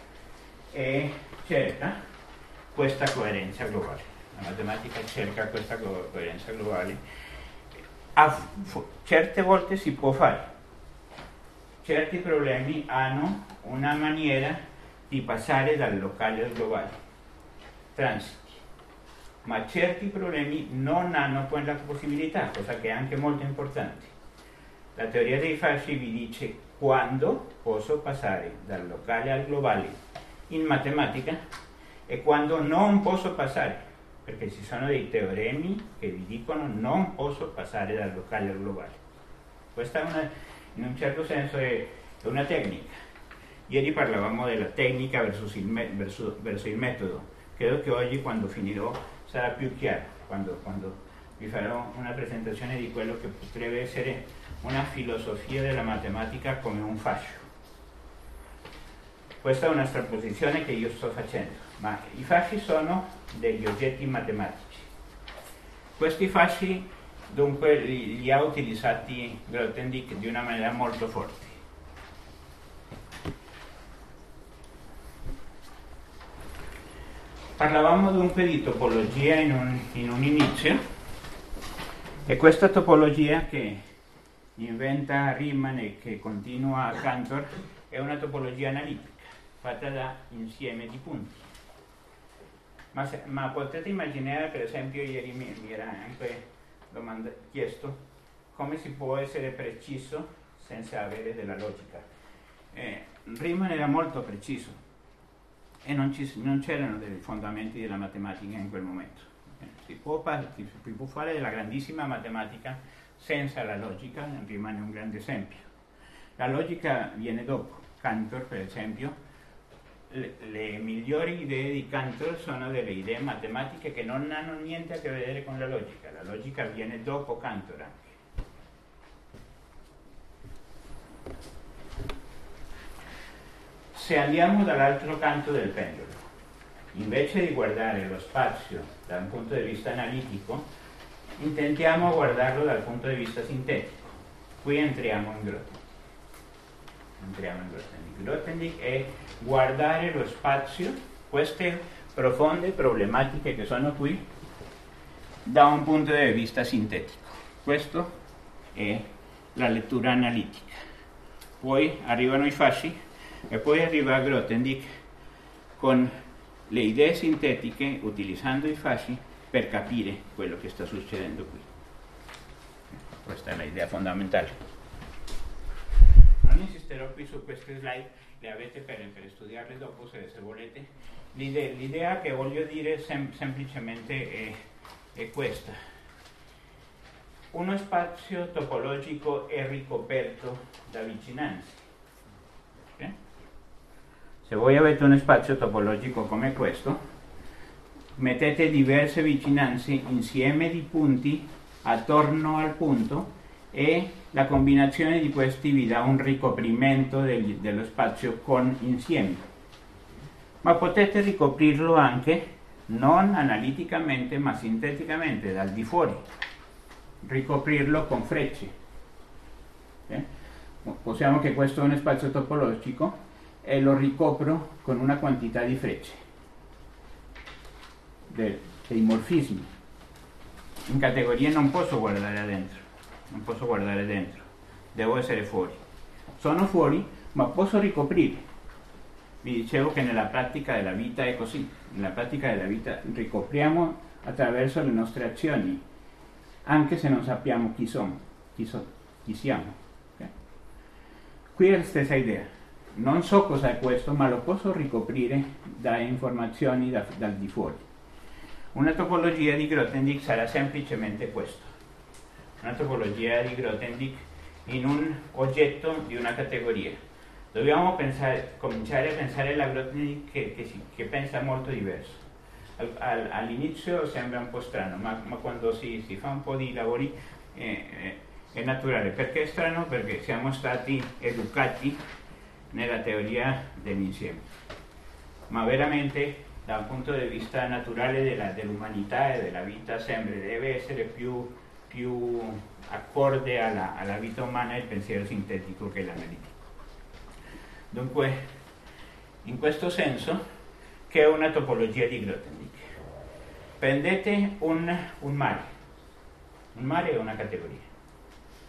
cerca questa coerenza globale. La matematica cerca questa coerenza globale certe volte si può fare. Certi problemi hanno una maniera di passare dal locale al globale, transiti, ma certi problemi non hanno quella possibilità, cosa che è anche molto importante. La teoria dei fasci vi dice quando posso passare dal locale al globale in matematica e quando non posso passare, perché ci sono dei teoremi che vi dicono non posso passare dal locale al globale. Questa è in un certo senso è una tecnica. Ieri parlavamo della tecnica verso il metodo. Credo che oggi, quando finirò, sarà più chiaro, quando vi farò una presentazione di quello che potrebbe essere una filosofia della matematica come un fascio. Questa è una strapposizione che io sto facendo, ma i fasci sono degli oggetti matematici. Questi fasci dunque li ha utilizzati Grothendieck di una maniera molto forte. Parlavamo dunque di topologia in un inizio, e questa topologia che inventa Riemann e che continua Cantor è una topologia analitica fatta da insieme di punti. Ma potete immaginare, per esempio, ieri mi era anche chiesto come si può essere preciso senza avere della logica. Riemann era molto preciso e non c'erano dei fondamenti della matematica in quel momento. Si può fare della grandissima matematica senza la logica. Riemann è un grande esempio. La logica viene dopo. Cantor, per esempio, le migliori idee di Cantor sono delle idee matematiche che non hanno niente a che vedere con la logica. La logica viene dopo Cantor anche. Se andiamo dall'altro canto del pendolo, invece di guardare lo spazio da un punto di vista analitico, intentiamo guardarlo dal punto di vista sintetico. Qui entriamo in Grothendieck. Grothendieck è guardare lo spazio, queste profonde problematiche che sono qui, da un punto di vista sintetico. Questo è la lettura analitica. Poi arrivano i fasci e poi arriva Grothendieck con le idee sintetiche, utilizzando i fasci per capire quello che sta succedendo qui. Questa è l'idea fondamentale. Non insisterò qui su queste slide, le avete per studiarle dopo se volete. L'idea che voglio dire semplicemente è questa. Uno spazio topologico è ricoperto da vicinanze. Okay? Se voi avete uno spazio topologico come questo, mettete diverse vicinanze, insieme di punti attorno al punto, e la combinazione di questi vi dà un ricoprimento dello spazio con insiemi. Ma potete ricoprirlo anche non analiticamente ma sinteticamente, dal di fuori, ricoprirlo con frecce. Okay? Possiamo che questo è uno spazio topologico e lo ricopro con una quantità di frecce, dei morfismi. In categorie non posso guardare dentro, devo essere fuori. Sono fuori, ma posso ricoprire. Vi dicevo che nella pratica della vita è così. Nella pratica della vita ricopriamo attraverso le nostre azioni, anche se non sappiamo chi siamo. Okay? Qui è la stessa idea. Non so cosa è questo, ma lo posso ricoprire da informazioni dal di fuori. Una topologia di Grothendieck sarà semplicemente questo. Una topologia di Grothendieck in un oggetto di una categoria. Dobbiamo cominciare a pensare alla Grothendieck che pensa molto diverso. All'inizio sembra un po' strano, ma quando si fa un po' di lavori è naturale. Perché è strano? Perché siamo stati educati nella teoria dell'insieme. Ma veramente, da un punto di vista naturale dell'umanità e della vita, deve essere più accorde alla vita umana il pensiero sintetico che l'analitico. Dunque, in questo senso, che è una topologia di Grothendieck. Prendete un mare. Un mare è una categoria.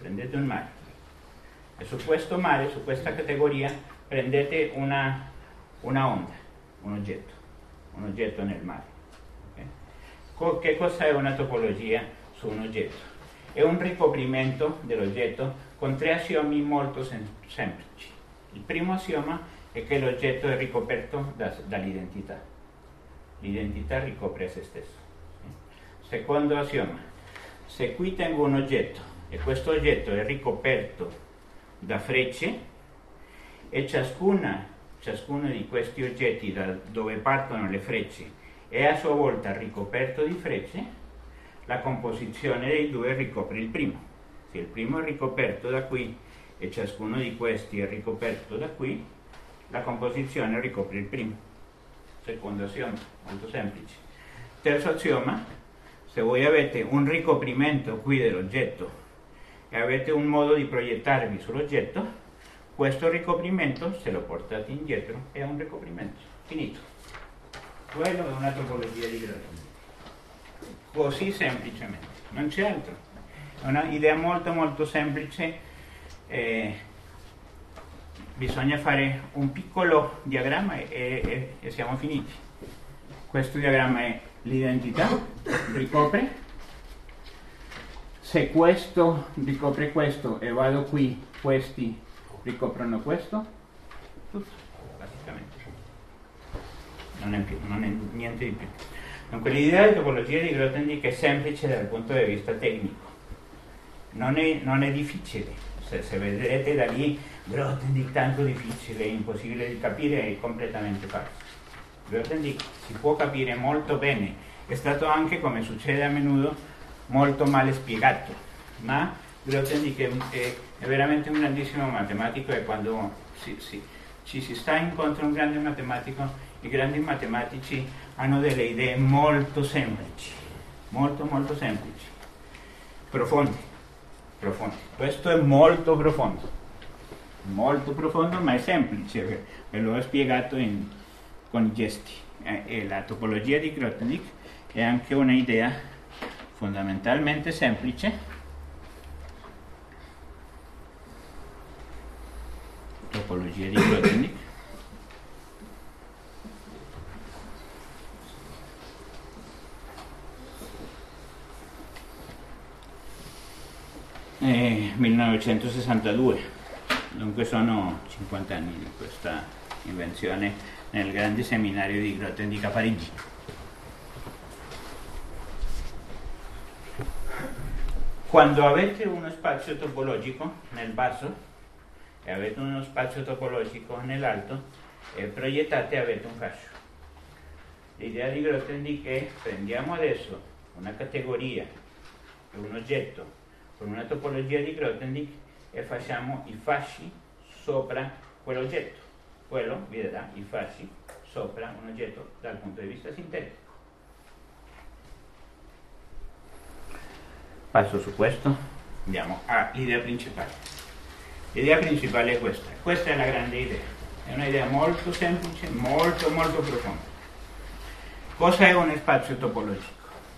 prendete un mare e su questo mare, su questa categoria, prendete una onda, un oggetto nel mare. Okay? Che cosa è una topologia su un oggetto? È un ricoprimento dell'oggetto con 3 assiomi molto semplici. Il primo assioma è che l'oggetto è ricoperto dall'identità. L'identità ricopre se stesso. Secondo assioma, se qui tengo un oggetto e questo oggetto è ricoperto da frecce e ciascuno di questi oggetti da dove partono le frecce è a sua volta ricoperto di frecce, la composizione dei due ricopre il primo. Se il primo è ricoperto da qui e ciascuno di questi è ricoperto da qui, la composizione ricopre il primo. Secondo assioma, molto semplice. Terzo assioma, se voi avete un ricoprimento qui dell'oggetto e avete un modo di proiettarvi sull'oggetto, questo ricoprimento, se lo portate indietro, è un ricoprimento. Finito. Quello è una topologia di Grothendieck. Così semplicemente, non c'è altro. È una idea molto molto semplice. Bisogna fare un piccolo diagramma e siamo finiti. Questo diagramma è l'identità, ricopre. Se questo ricopre questo e vado qui, questi ricoprono questo, tutto, basicamente. Non è niente di più. Dunque l'idea di topologia di Grothendieck è semplice dal punto di vista tecnico. Non è difficile. Se vedrete da lì, Grothendieck tanto difficile, impossibile di capire, è completamente falso. Grothendieck si può capire molto bene, è stato anche, come succede a menudo, molto male spiegato, ma Grothendieck è veramente un grandissimo matematico e quando ci si sta incontro a un grande matematico, i grandi matematici hanno delle idee molto semplici, molto molto semplici, profondi. Questo è molto profondo, ma è semplice, ve l'ho spiegato con i gesti. E la topologia di Grothendieck è anche una idea fondamentalmente semplice. Topologia di Grothendieck. È 1962, dunque sono 50 anni di questa invenzione nel grande seminario di Grothendieck a Parigi. Quando avete uno spazio topologico nel basso e avete uno spazio topologico nell'alto e proiettate avete un fascio. L'idea di Grothendieck è: prendiamo adesso una categoria e un oggetto con una topologia di Grothendieck e facciamo i fasci sopra quell'oggetto. Quello vi darà i fasci sopra un oggetto dal punto di vista sintetico. Passo su questo, andiamo all'idea principale. L'idea principale è questa. Questa è la grande idea. È una idea molto semplice, molto molto profonda. Cosa è uno spazio topologico?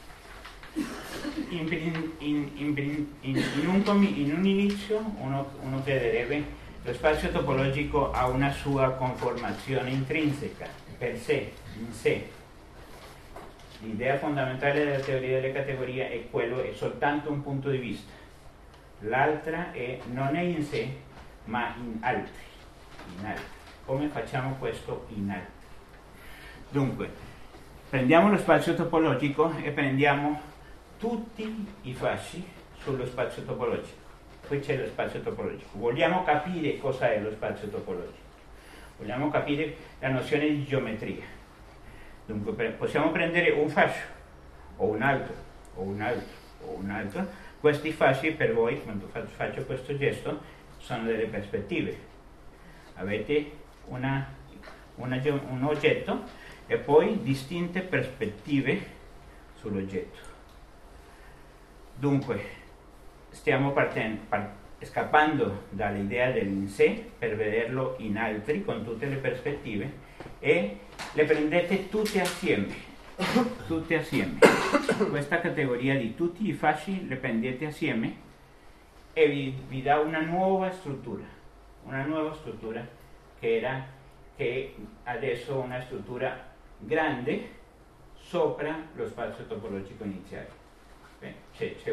In un inizio uno crederebbe lo spazio topologico ha una sua conformazione intrinseca, per sé, in sé. L'idea fondamentale della teoria delle categorie è quello, è soltanto un punto di vista. L'altra non è in sé, ma in altri. Come facciamo questo in altri? Dunque, prendiamo lo spazio topologico e prendiamo tutti i fasci sullo spazio topologico. Qui c'è lo spazio topologico. Vogliamo capire cosa è lo spazio topologico. Vogliamo capire la nozione di geometria. Dunque possiamo prendere un fascio, o un altro, o un altro, o un altro. Questi fasci per voi, quando faccio questo gesto, sono delle prospettive. Avete un oggetto e poi distinte prospettive sull'oggetto. Dunque, stiamo scappando dall'idea dell'in sé per vederlo in altri con tutte le prospettive e le prendete tutte assieme. Questa categoria di tutti i fasci le prendete assieme e vi dà una nuova struttura che adesso è una struttura grande sopra lo spazio topologico iniziale. C'è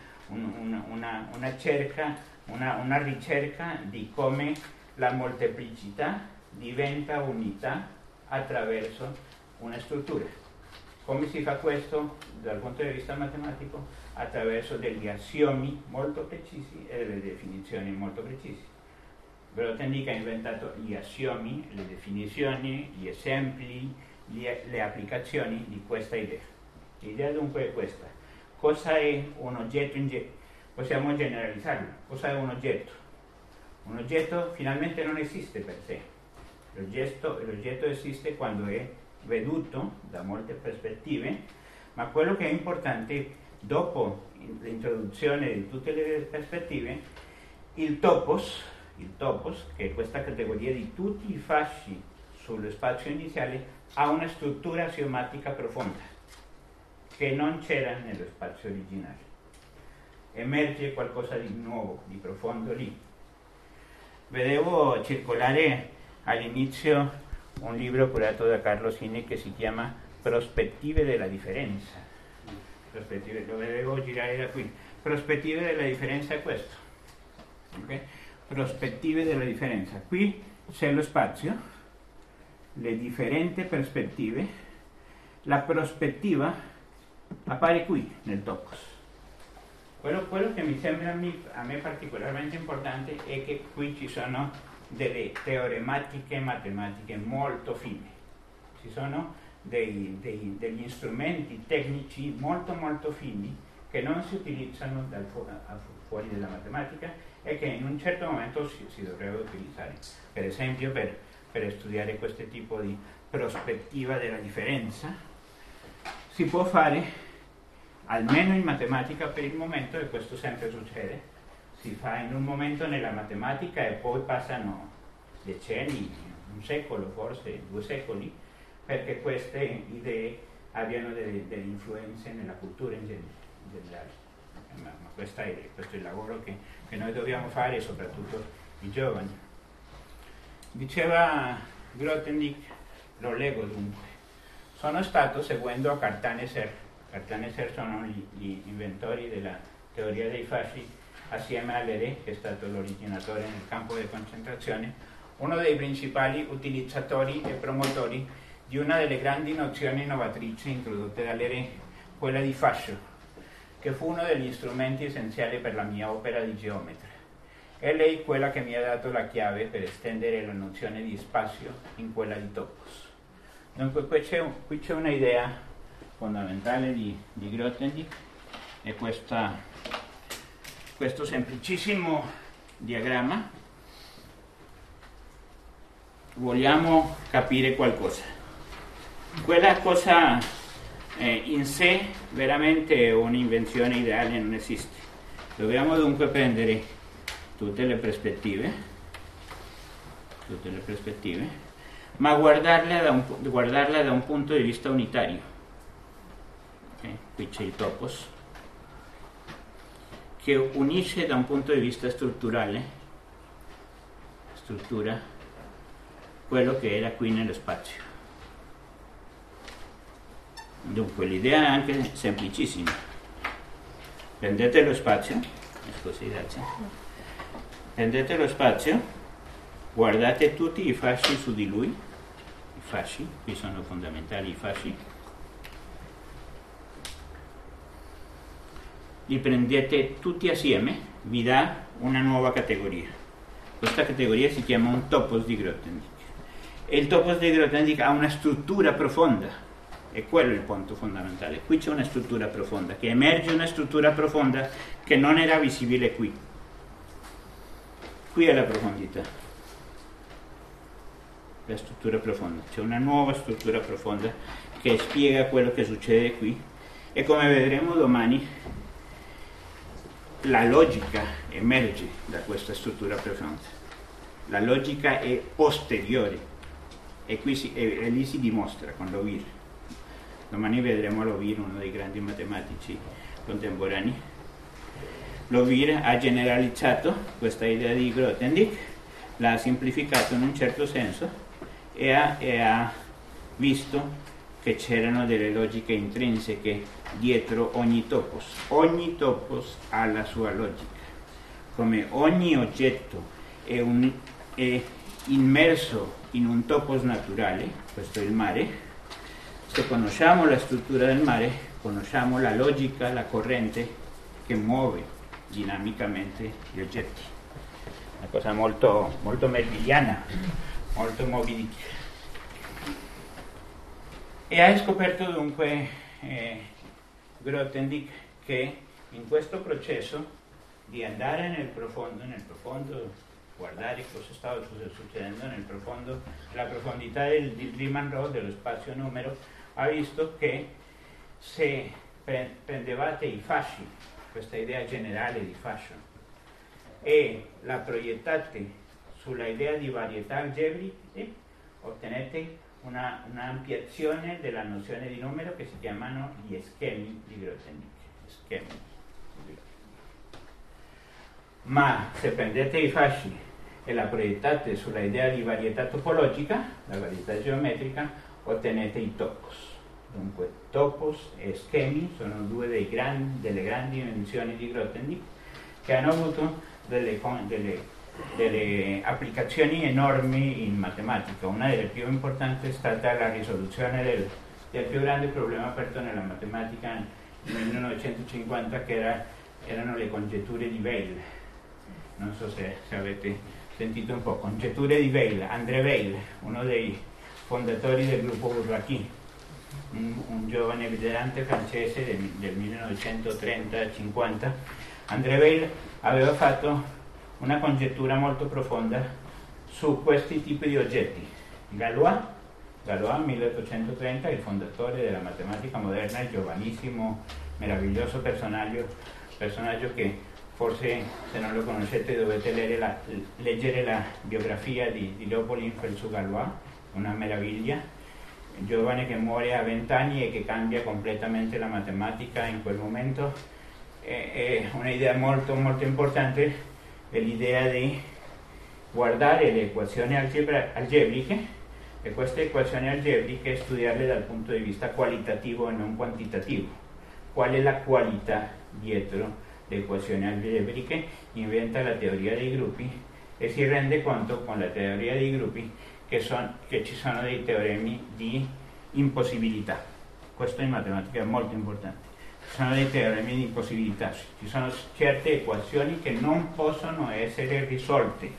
una ricerca di come la molteplicità diventa unità attraverso una struttura. Come si fa questo dal punto di vista matematico? Attraverso degli assiomi molto precisi e delle definizioni molto precise. Grothendieck ha inventato gli assiomi, le definizioni, gli esempi, le applicazioni di questa idea. L'idea dunque è questa. Cosa è un oggetto possiamo generalizzarlo. Cosa è un oggetto? Un oggetto finalmente non esiste per sé. L'oggetto esiste quando è veduto da molte prospettive, ma quello che è importante, dopo l'introduzione di tutte le prospettive, il topos, che è questa categoria di tutti i fasci sullo spazio iniziale, ha una struttura assiomatica profonda che non c'era nello spazio originale. Emerge qualcosa di nuovo, di profondo lì. Vedevo circolare all'inizio un libro curato da Carlo Sini che si chiama Prospettive della differenza. Lo vedevo girare da qui. Prospettive della differenza è questo. Okay? Prospettive della differenza. Qui c'è lo spazio, le differenti prospettive. La prospettiva appare qui nel topos. Quello che mi sembra a me particolarmente importante è che qui ci sono delle teorematiche matematiche molto fini. Ci sono degli strumenti tecnici molto molto fini che non si utilizzano fuori dalla matematica e che in un certo momento si dovrebbero utilizzare. Per esempio per studiare questo tipo di prospettiva della differenza si può fare, almeno in matematica per il momento, e questo sempre succede, si fa in un momento nella matematica e poi passano decenni, un secolo forse, 2 secoli, perché queste idee abbiano delle influenze nella cultura in generale. Ma questo è il lavoro che noi dobbiamo fare, soprattutto i giovani. Diceva Grothendieck, lo leggo dunque, sono stato seguendo Cartaneser sono gli inventori della teoria dei fasci, assieme a Leray, che è stato l'originatore nel campo di concentrazione, uno dei principali utilizzatori e promotori di una delle grandi nozioni innovatrici introdotte da Leray, quella di fascio, che fu uno degli strumenti essenziali per la mia opera di geometra. È lei quella che mi ha dato la chiave per estendere la nozione di spazio in quella di topos. Dunque qui c'è una idea fondamentale di Grothendieck, è questo semplicissimo diagramma. Vogliamo capire qualcosa. Quella cosa in sé veramente è un'invenzione ideale, non esiste. Dobbiamo dunque prendere tutte le prospettive, ma guardarla da un punto di vista unitario. Okay? Qui c'è il topos, che unisce da un punto di vista struttura quello che era qui nello spazio. Dunque l'idea è anche semplicissima. Prendete lo spazio, guardate tutti i fasci su di lui, i fasci, qui sono fondamentali i fasci, li prendete tutti assieme, vi dà una nuova categoria. Questa categoria si chiama un topos di Grothendieck. E il topos di Grothendieck ha una struttura profonda, e quello è il punto fondamentale. Qui c'è una struttura profonda, che emerge una struttura profonda che non era visibile qui. Qui è la profondità. La struttura profonda. C'è una nuova struttura profonda che spiega quello che succede qui. E come vedremo domani, la logica emerge da questa struttura profonda. La logica è posteriore e lì si dimostra con Lovir. Domani vedremo Lovir, uno dei grandi matematici contemporanei. Lovir ha generalizzato questa idea di Grothendieck, l'ha semplificato in un certo senso e ha visto che c'erano delle logiche intrinseche dietro ogni topos. Ogni topos ha la sua logica. Come ogni oggetto è immerso in un topos naturale, questo è il mare, se conosciamo la struttura del mare, conosciamo la logica, la corrente che muove dinamicamente gli oggetti. Una cosa molto, molto meridiana, molto Moby Dick. E ha scoperto dunque Grothendieck che in questo processo di andare nel profondo, guardare cosa stava succedendo nel profondo, la profondità del Riemann Roch, dello spazio numero, ha visto che se prendevate i fasci, questa idea generale di fascio, e la proiettate sulla idea di varietà algebriche, ottenete un'ampliazione della nozione di numero che si chiamano gli schemi di Grothendieck. Ma se prendete i fasci e la proiettate sulla idea di varietà topologica, la varietà geometrica, ottenete i topos. Dunque topos e schemi sono due delle grandi dimensioni di Grothendieck che hanno avuto delle applicazioni enormi in matematica. Una delle più importanti è stata la risoluzione del più grande problema aperto nella matematica nel 1950, che erano le congetture di Weil. Non so se avete sentito un po'. Congetture di Weil. André Weil, uno dei fondatori del gruppo Bourbaki, un giovane veterante francese del 1930-50. André Weil aveva fatto una congettura molto profonda su questi tipi di oggetti. Galois, 1830, il fondatore della matematica moderna, il giovanissimo, meraviglioso personaggio che forse, se non lo conoscete, dovete leggere la biografia di Leopold Infeld su Galois, una meraviglia. Giovane che muore a 20 anni e che cambia completamente la matematica in quel momento. È un'idea molto, molto importante, è l'idea di guardare le equazioni algebriche e queste equazioni algebriche studiarle dal punto di vista qualitativo e non quantitativo. Qual è la qualità dietro le equazioni algebriche? Inventa la teoria dei gruppi e si rende conto con la teoria dei gruppi che ci sono dei teoremi di impossibilità. Questo in matematica è molto importante. Ci sono dei teoremi di impossibilità, ci sono certe equazioni che non possono essere risolte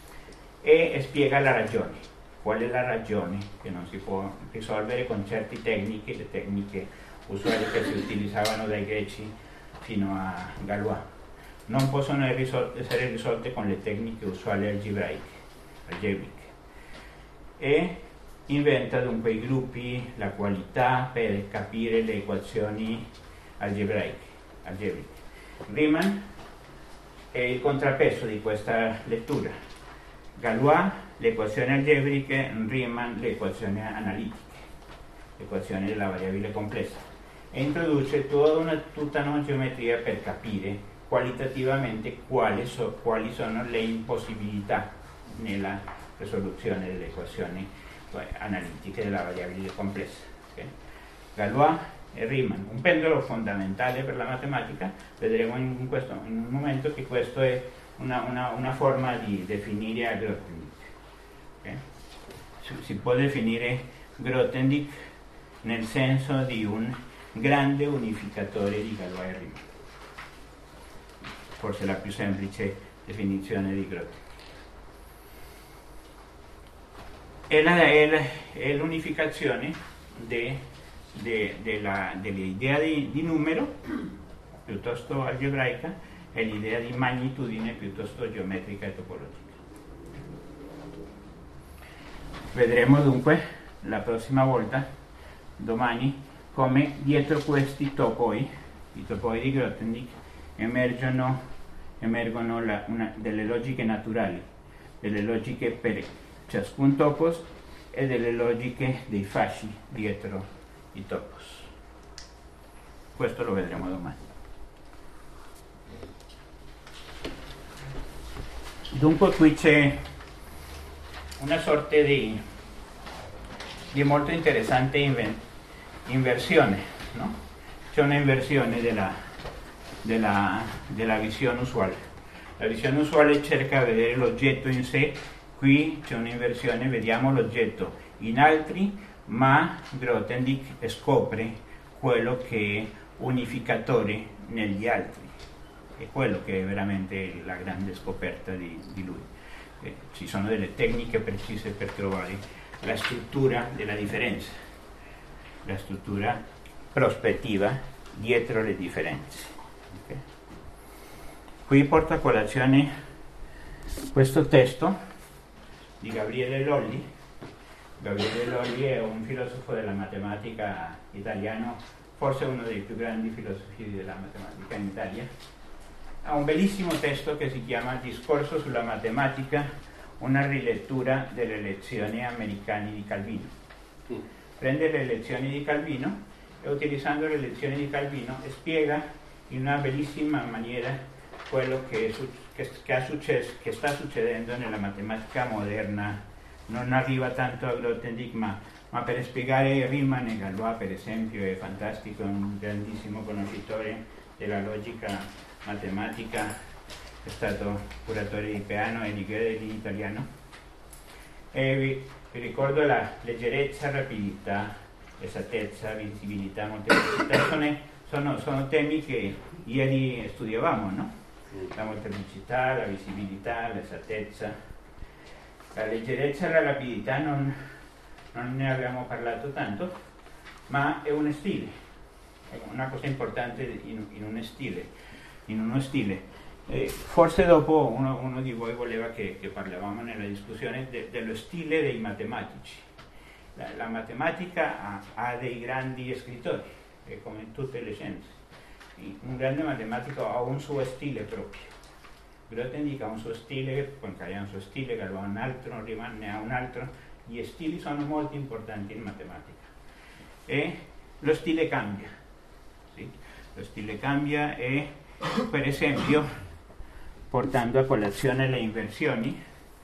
e spiega la ragione. Qual è la ragione che non si può risolvere con certe tecniche, le tecniche usuali che si utilizzavano dai greci fino a Galois? Non possono essere risolte con le tecniche usuali algebriche. E inventa dunque i gruppi, la qualità per capire le equazioni algebriche. Riemann è il contrappeso di questa lettura. Galois, le equazioni algebriche, Riemann, le equazioni analitiche, le equazioni della variabile complessa. E introduce tutta una geometria per capire qualitativamente quali sono le impossibilità nella risoluzione delle equazioni analitiche della variabile complessa. Okay? Galois e Riemann, un pendolo fondamentale per la matematica. Vedremo in un momento che questo è una forma di definire a Grothendieck. Okay? Si può definire Grothendieck nel senso di un grande unificatore di Galois e Riemann, forse la più semplice definizione di Grothendieck. È l'unificazione dell'idea di numero piuttosto algebraica e l'idea di magnitudine piuttosto geometrica e topologica. Vedremo dunque la prossima volta, domani, come dietro questi topoi, i topoi di Grothendieck, emergono delle logiche naturali, delle logiche per ciascun topos e delle logiche dei fasci dietro i topos. Questo lo vedremo domani. Dunque qui c'è una sorta di molto interessante inversione, no? C'è una inversione della visione usuale. La visione usuale cerca di vedere l'oggetto in sé, qui c'è un'inversione, vediamo l'oggetto in altri, ma Grothendieck scopre quello che è unificatore negli altri. È quello che è veramente la grande scoperta di lui. Ci sono delle tecniche precise per trovare la struttura della differenza, la struttura prospettiva dietro le differenze. Okay? Qui porto a colazione questo testo di Gabriele Lolli. Gabriele Lolli è un filosofo della matematica italiano, forse uno dei più grandi filosofi della matematica in Italia. Ha un bellissimo testo che si chiama Discorso sulla matematica, una rilettura delle lezioni americane di Calvino. Prende le lezioni di Calvino e utilizzando le lezioni di Calvino spiega in una bellissima maniera quello che sta succedendo nella matematica moderna. Non arriva tanto a Grothendieck, ma per spiegare Riemann e Galois, per esempio, è fantastico, è un grandissimo conoscitore della logica matematica, è stato curatore di Peano e di Gödel in italiano. E vi ricordo la leggerezza, rapidità, esattezza, visibilità, molteplicità, sono temi che ieri studiavamo, no? La molteplicità, la visibilità, l'esattezza. La leggerezza e la rapidità non ne abbiamo parlato tanto, ma è un stile, è una cosa importante in uno stile. Forse dopo uno di voi voleva che parlavamo nella discussione dello stile dei matematici. La matematica ha dei grandi scrittori, come in tutte le scienze. Un grande matematico ha un suo stile proprio. Grothendieck ha un suo stile, Poincaré ha un suo stile, Galois ha un altro, Riemann ne ha un altro. Gli stili sono molto importanti in matematica. E lo stile cambia. Sì? Lo stile cambia e, per esempio, portando a colazione le inversioni,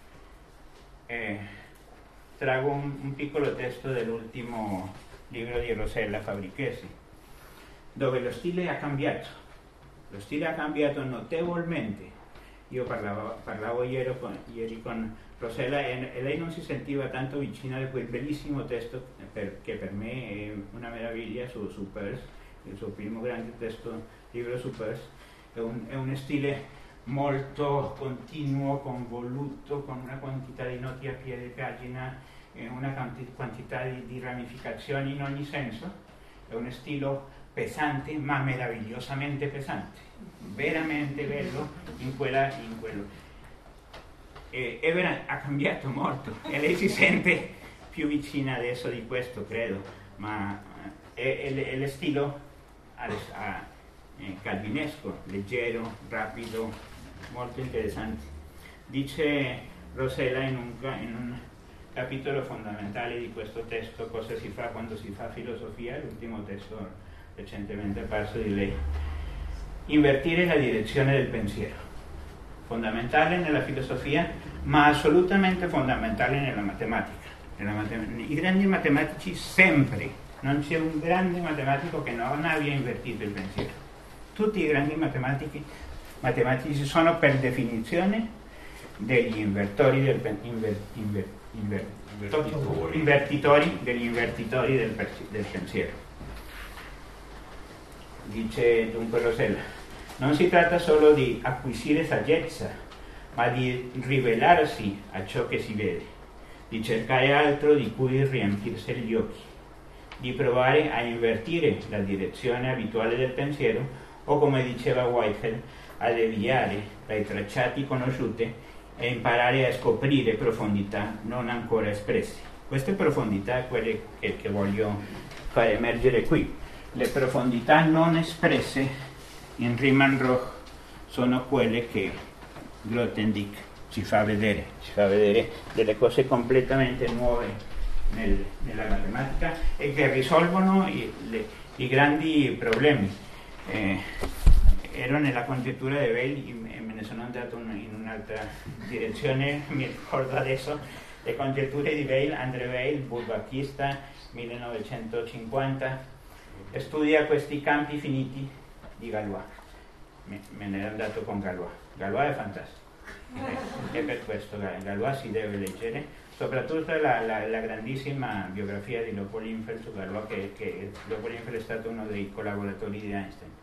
trago un piccolo testo dell'ultimo libro di Rosella Fabrichesi, dove lo stile ha cambiato. Lo stile ha cambiato notevolmente. Io parlavo ieri con Rosella e lei non si sentiva tanto vicina di quel bellissimo testo che per me è una meraviglia su Peirce, il suo primo grande libro su Peirce. È un stile molto continuo, convoluto, con una quantità di noti a piede pagina, una quantità di ramificazioni in ogni senso. È uno stile pesante, ma meravigliosamente pesante, veramente bello in quello. Ha cambiato molto e lei si sente più vicina adesso di questo, credo, ma è lo stile calvinesco, leggero, rapido, molto interessante. Dice Rosella in un capitolo fondamentale di questo testo, cosa si fa quando si fa filosofia, l'ultimo testo recentemente apparso di lei: invertire la direzione del pensiero, fondamentale nella filosofia, ma assolutamente fondamentale nella matematica. I grandi matematici sempre, non c'è un grande matematico che non abbia invertito il pensiero. Tutti i grandi matematici sono per definizione degli invertitori del pensiero. Dice dunque Rosella, non si tratta solo di acquisire saggezza, ma di rivelarsi a ciò che si vede, di cercare altro di cui riempirsi gli occhi, di provare a invertire la direzione abituale del pensiero o, come diceva Whitehead, a deviare dai tracciati conosciuti e imparare a scoprire profondità non ancora espresse. Queste profondità quelle che voglio far emergere qui. Le profondità non espresse in Riemann-Roch sono quelle che Grothendieck ci fa vedere delle cose completamente nuove nella matematica e che risolvono i grandi problemi. Ero nella congettura di Weil e me ne sono andato in un'altra direzione, mi ricordo adesso, le congetture di Weil, André Weil, bourbachista, 1950, studia questi campi finiti di Galois. Me ne ero andato con Galois. Galois è fantastico. E per questo Galois si deve leggere, soprattutto la grandissima biografia di Leopold Infeld su Galois, che Leopold Infeld è stato uno dei collaboratori di Einstein.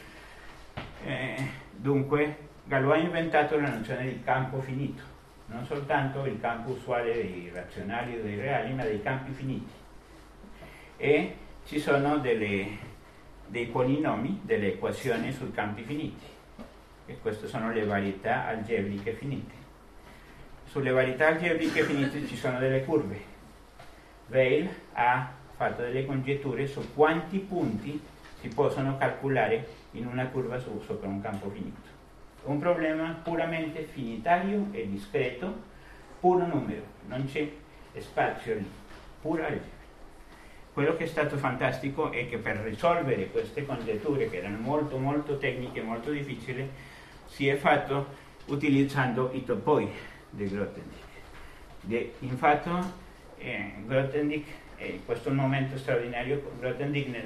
Dunque, Galois ha inventato la nozione di campo finito, non soltanto il campo usuale dei razionali o dei reali, ma dei campi finiti. E ci sono dei polinomi, delle equazioni sui campi finiti, e queste sono le varietà algebriche finite. Sulle varietà algebriche finite ci sono delle curve. Weil ha fatto delle congetture su quanti punti si possono calcolare in una curva sopra un campo finito. Un problema puramente finitario e discreto, puro numero, non c'è spazio lì, pura algebra. Quello che è stato fantastico è che per risolvere queste congetture, che erano molto molto tecniche, molto difficili, si è fatto utilizzando i topoi di Grothendieck. Infatti Grothendieck, in questo momento straordinario, Grothendieck nel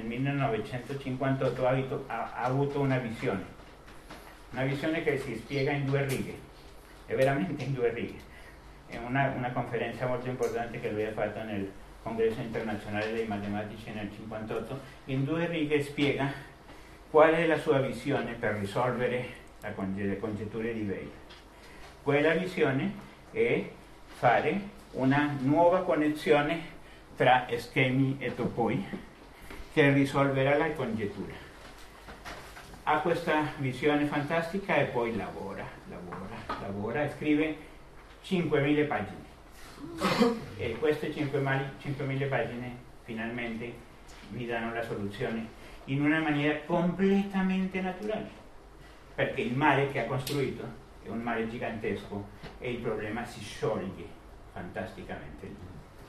1958 ha avuto una visione che si spiega in 2 righe, è veramente in 2 righe. È una conferenza molto importante che lui ha fatto nel Congresso internazionale dei matematici nel 1958, in 2 righe spiega qual è la sua visione per risolvere le congetture di Weil. Quella visione è fare una nuova connessione tra schemi e topoi che risolverà la congettura. Ha questa visione fantastica e poi lavora e scrive 5.000 pagine. E queste 5.000 pagine finalmente mi danno la soluzione in una maniera completamente naturale, perché il mare che ha costruito è un mare gigantesco e il problema si scioglie fantasticamente lì.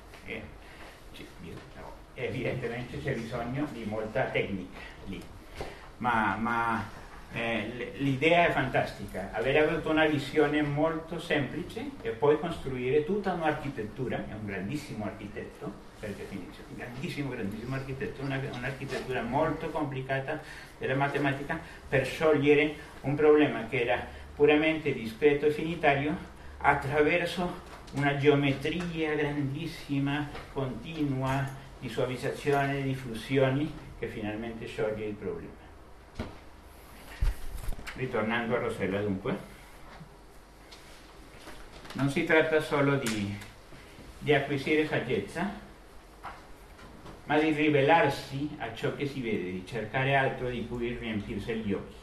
Evidentemente c'è bisogno di molta tecnica lì, ma l'idea è fantastica, aver avuto una visione molto semplice e poi costruire tutta un'architettura. È un grandissimo architetto, per definizione, grandissimo architetto, un'architettura molto complicata della matematica per sciogliere un problema che era puramente discreto e finitario attraverso una geometria grandissima, continua, di suavizzazione, di fusioni, che finalmente scioglie il problema. Ritornando a Rosella, dunque, non si tratta solo di acquisire saggezza, ma di rivelarsi a ciò che si vede, di cercare altro di cui riempirsi gli occhi.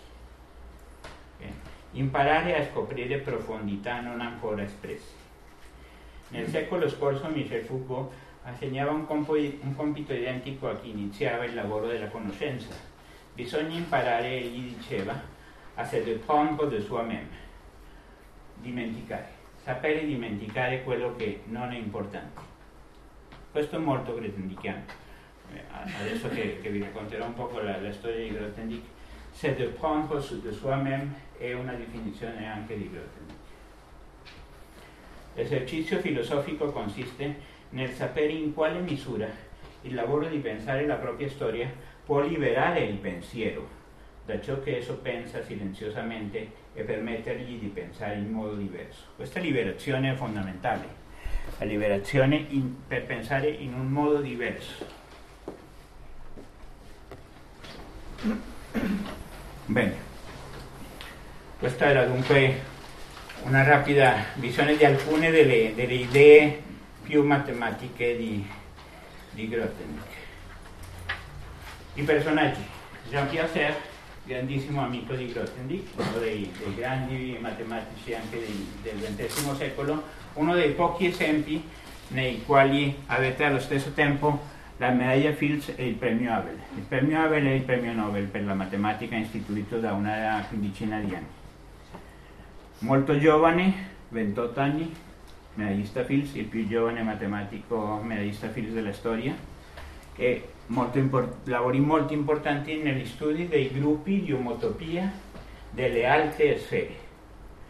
Imparare a scoprire profondità non ancora espresse. Nel secolo scorso Michel Foucault assegnava un compito identico a chi iniziava il lavoro della conoscenza. Bisogna imparare, egli diceva, a se déprendre de soi-même, dimenticare, sapere dimenticare quello che non è importante. Questo è molto grothendickiano. Adesso che vi racconterò un po' la storia di Grothendieck, se déprendre de soi-même è una definizione anche di Grothendieck. L'esercizio filosofico consiste nel sapere in quale misura il lavoro di pensare la propria storia può liberare il pensiero da ciò che esso pensa silenziosamente e permettergli di pensare in modo diverso. Questa liberazione è fondamentale, la liberazione per pensare in un modo diverso. Bene, questa era dunque una rapida visione di alcune delle idee più matematiche di Grothendieck. I personaggi. Jean-Pierre Serre, grandissimo amico di Grothendieck, uno dei grandi matematici anche del XX secolo, uno dei pochi esempi nei quali avete allo stesso tempo la medaglia Fields e il premio Abel. Il premio Abel è il premio Nobel per la matematica istituito da una quindicina di anni. Molto giovane, 28 anni, medaglista Fields, il più giovane matematico medaglista Fields della storia, e lavori molto importanti negli studi dei gruppi di omotopia delle alte sfere.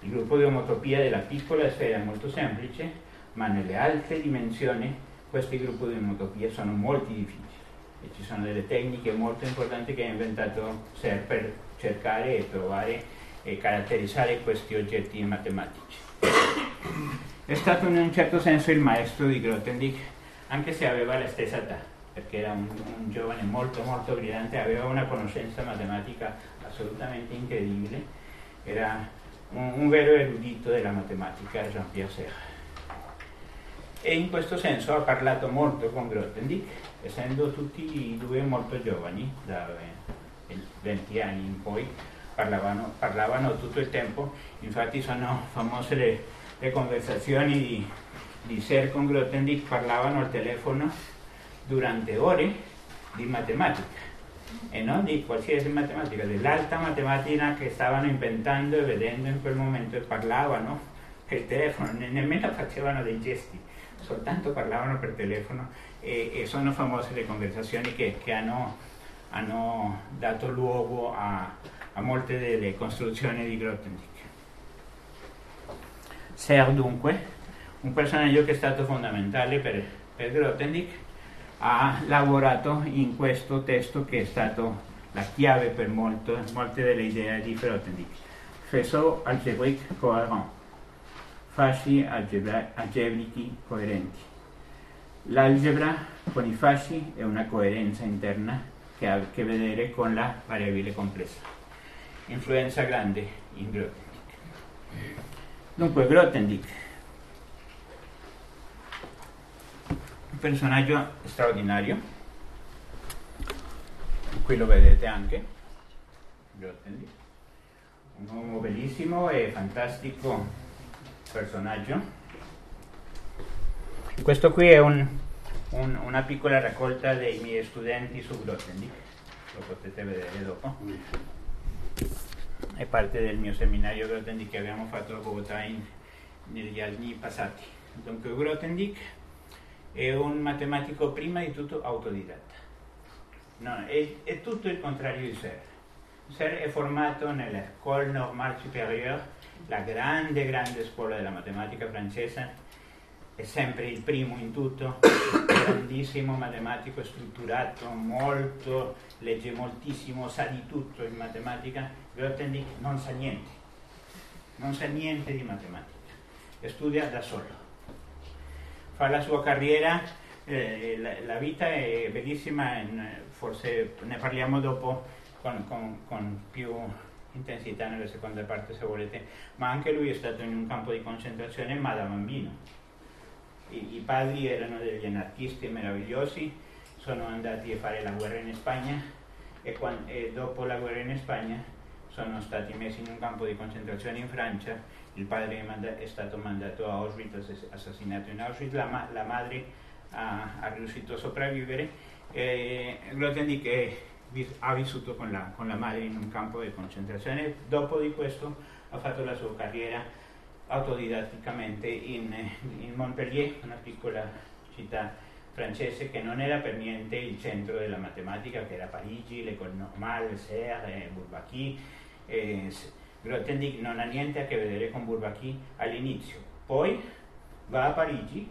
Il gruppo di omotopia della piccola sfera è molto semplice, ma nelle alte dimensioni questi gruppi di omotopia sono molto difficili e ci sono delle tecniche molto importanti che ha inventato Serre per cercare e trovare e caratterizzare questi oggetti matematici. È stato in un certo senso il maestro di Grothendieck, anche se aveva la stessa età, perché era un giovane molto molto brillante, aveva una conoscenza matematica assolutamente incredibile, era un vero erudito della matematica, Jean-Pierre Serre. E in questo senso ha parlato molto con Grothendieck, essendo tutti e due molto giovani, da 20 anni in poi, parlavano tutto il tempo. Infatti sono famose le conversazioni di Serre con Grothendieck, parlavano al telefono durante ore di matematica, e non di qualsiasi matematica, dell'alta matematica che stavano inventando e vedendo in quel momento, e parlavano per telefono, nemmeno facevano dei gesti, soltanto parlavano per telefono, e sono famose le conversazioni che hanno dato luogo a molte delle costruzioni di Grothendieck. Serre dunque, un personaggio che è stato fondamentale per Grothendieck, ha lavorato in questo testo che è stato la chiave per molte delle idee di Grothendieck. Faisceau algébrique cohérent, fasci algebrici coerenti. L'algebra con i fasci è una coerenza interna che ha a che vedere con la variabile complessa. Influenza grande in Grothendieck. Dunque Grothendieck, un personaggio straordinario, qui lo vedete anche, Grothendieck, un uomo bellissimo e fantastico personaggio. Questo qui è una piccola raccolta dei miei studenti su Grothendieck, lo potete vedere dopo. È parte del mio seminario Grothendieck che abbiamo fatto a Bogotà negli anni passati. Dunque Grothendieck è un matematico prima di tutto autodidatta. No, è tutto il contrario di Serre. Serre è formato nell'École Normale Supérieure, la grande scuola della matematica francese, è sempre il primo in tutto, grandissimo matematico, strutturato, legge moltissimo, sa di tutto in matematica. Grothendieck non sa niente di matematica, e studia da solo. Fa la sua carriera, la vita è bellissima, forse ne parliamo dopo con più intensità nella seconda parte se volete, ma anche lui è stato in un campo di concentrazione ma da bambino. I padri erano degli anarchisti meravigliosi, sono andati a fare la guerra in Spagna e dopo la guerra in Spagna sono stati messi in un campo di concentrazione in Francia. Il padre è stato mandato a Auschwitz, assassinato in Auschwitz, la madre ha riuscito a sopravvivere, e Grothendieck ha vissuto con la madre in un campo di concentrazione. Dopo di questo ha fatto la sua carriera autodidatticamente in Montpellier, una piccola città francese che non era per niente il centro della matematica, che era Parigi, l'École Normale, Serre, Bourbaki. Grothendieck non ha niente a che vedere con Bourbaki all'inizio, poi va a Parigi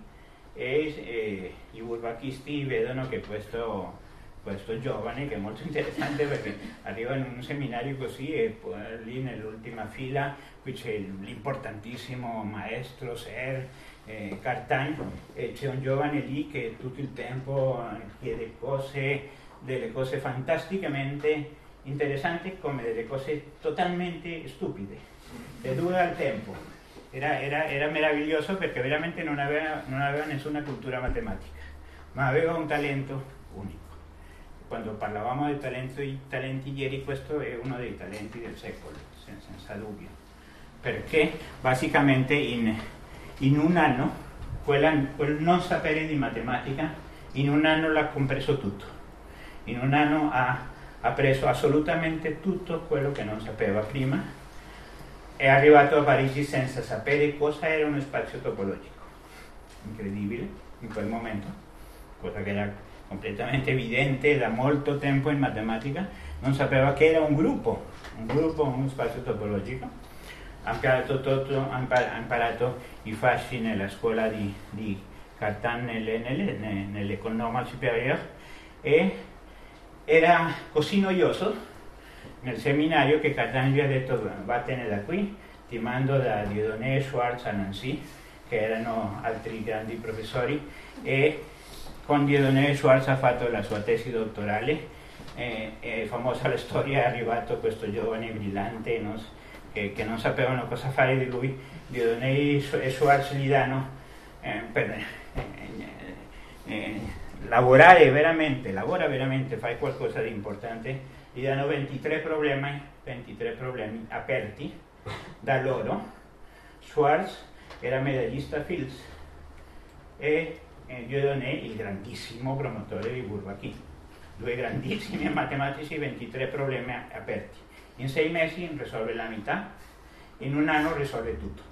e i burbachisti vedono che questo giovane, che è molto interessante perché arriva in un seminario così, e poi lì nell'ultima fila qui c'è l'importantissimo maestro Serre, Cartan, e c'è un giovane lì che tutto il tempo chiede delle cose fantasticamente interessanti come delle cose totalmente stupide, le due al tempo. Era meraviglioso perché veramente non aveva nessuna cultura matematica, ma aveva un talento unico. Quando parlavamo di talenti ieri, questo è uno dei talenti del secolo, senza dubbio, perché basicamente in un anno quel non sapere di matematica, in un anno l'ha compreso tutto. In un anno ha preso assolutamente tutto quello che non sapeva prima. È arrivato a Parigi senza sapere cosa era uno spazio topologico. Incredibile in quel momento, cosa che era completamente evidente da molto tempo in matematica. Non sapeva che era un gruppo, uno spazio topologico. ha imparato i fasci nella scuola di Cartan nell'École Normale Supérieure, e era così noioso nel seminario che Cartan gli ha detto: vattene da qui, ti mando da Dieudonné e Schwartz a Nancy, che erano altri grandi professori, e con Dieudonné e Schwartz ha fatto la sua tesi dottorale. È famosa la storia, è arrivato questo giovane brillante che non sapevano cosa fare di lui. Dieudonné e Schwartz gli danno per lavora veramente, fai qualcosa di importante, gli danno 23 problemi aperti da loro. Schwartz era medaglista Fields e Dieudonné il grandissimo promotore di Bourbaki, due grandissimi matematici, 23 problemi aperti. In 6 mesi risolve la metà, in un anno risolve tutto.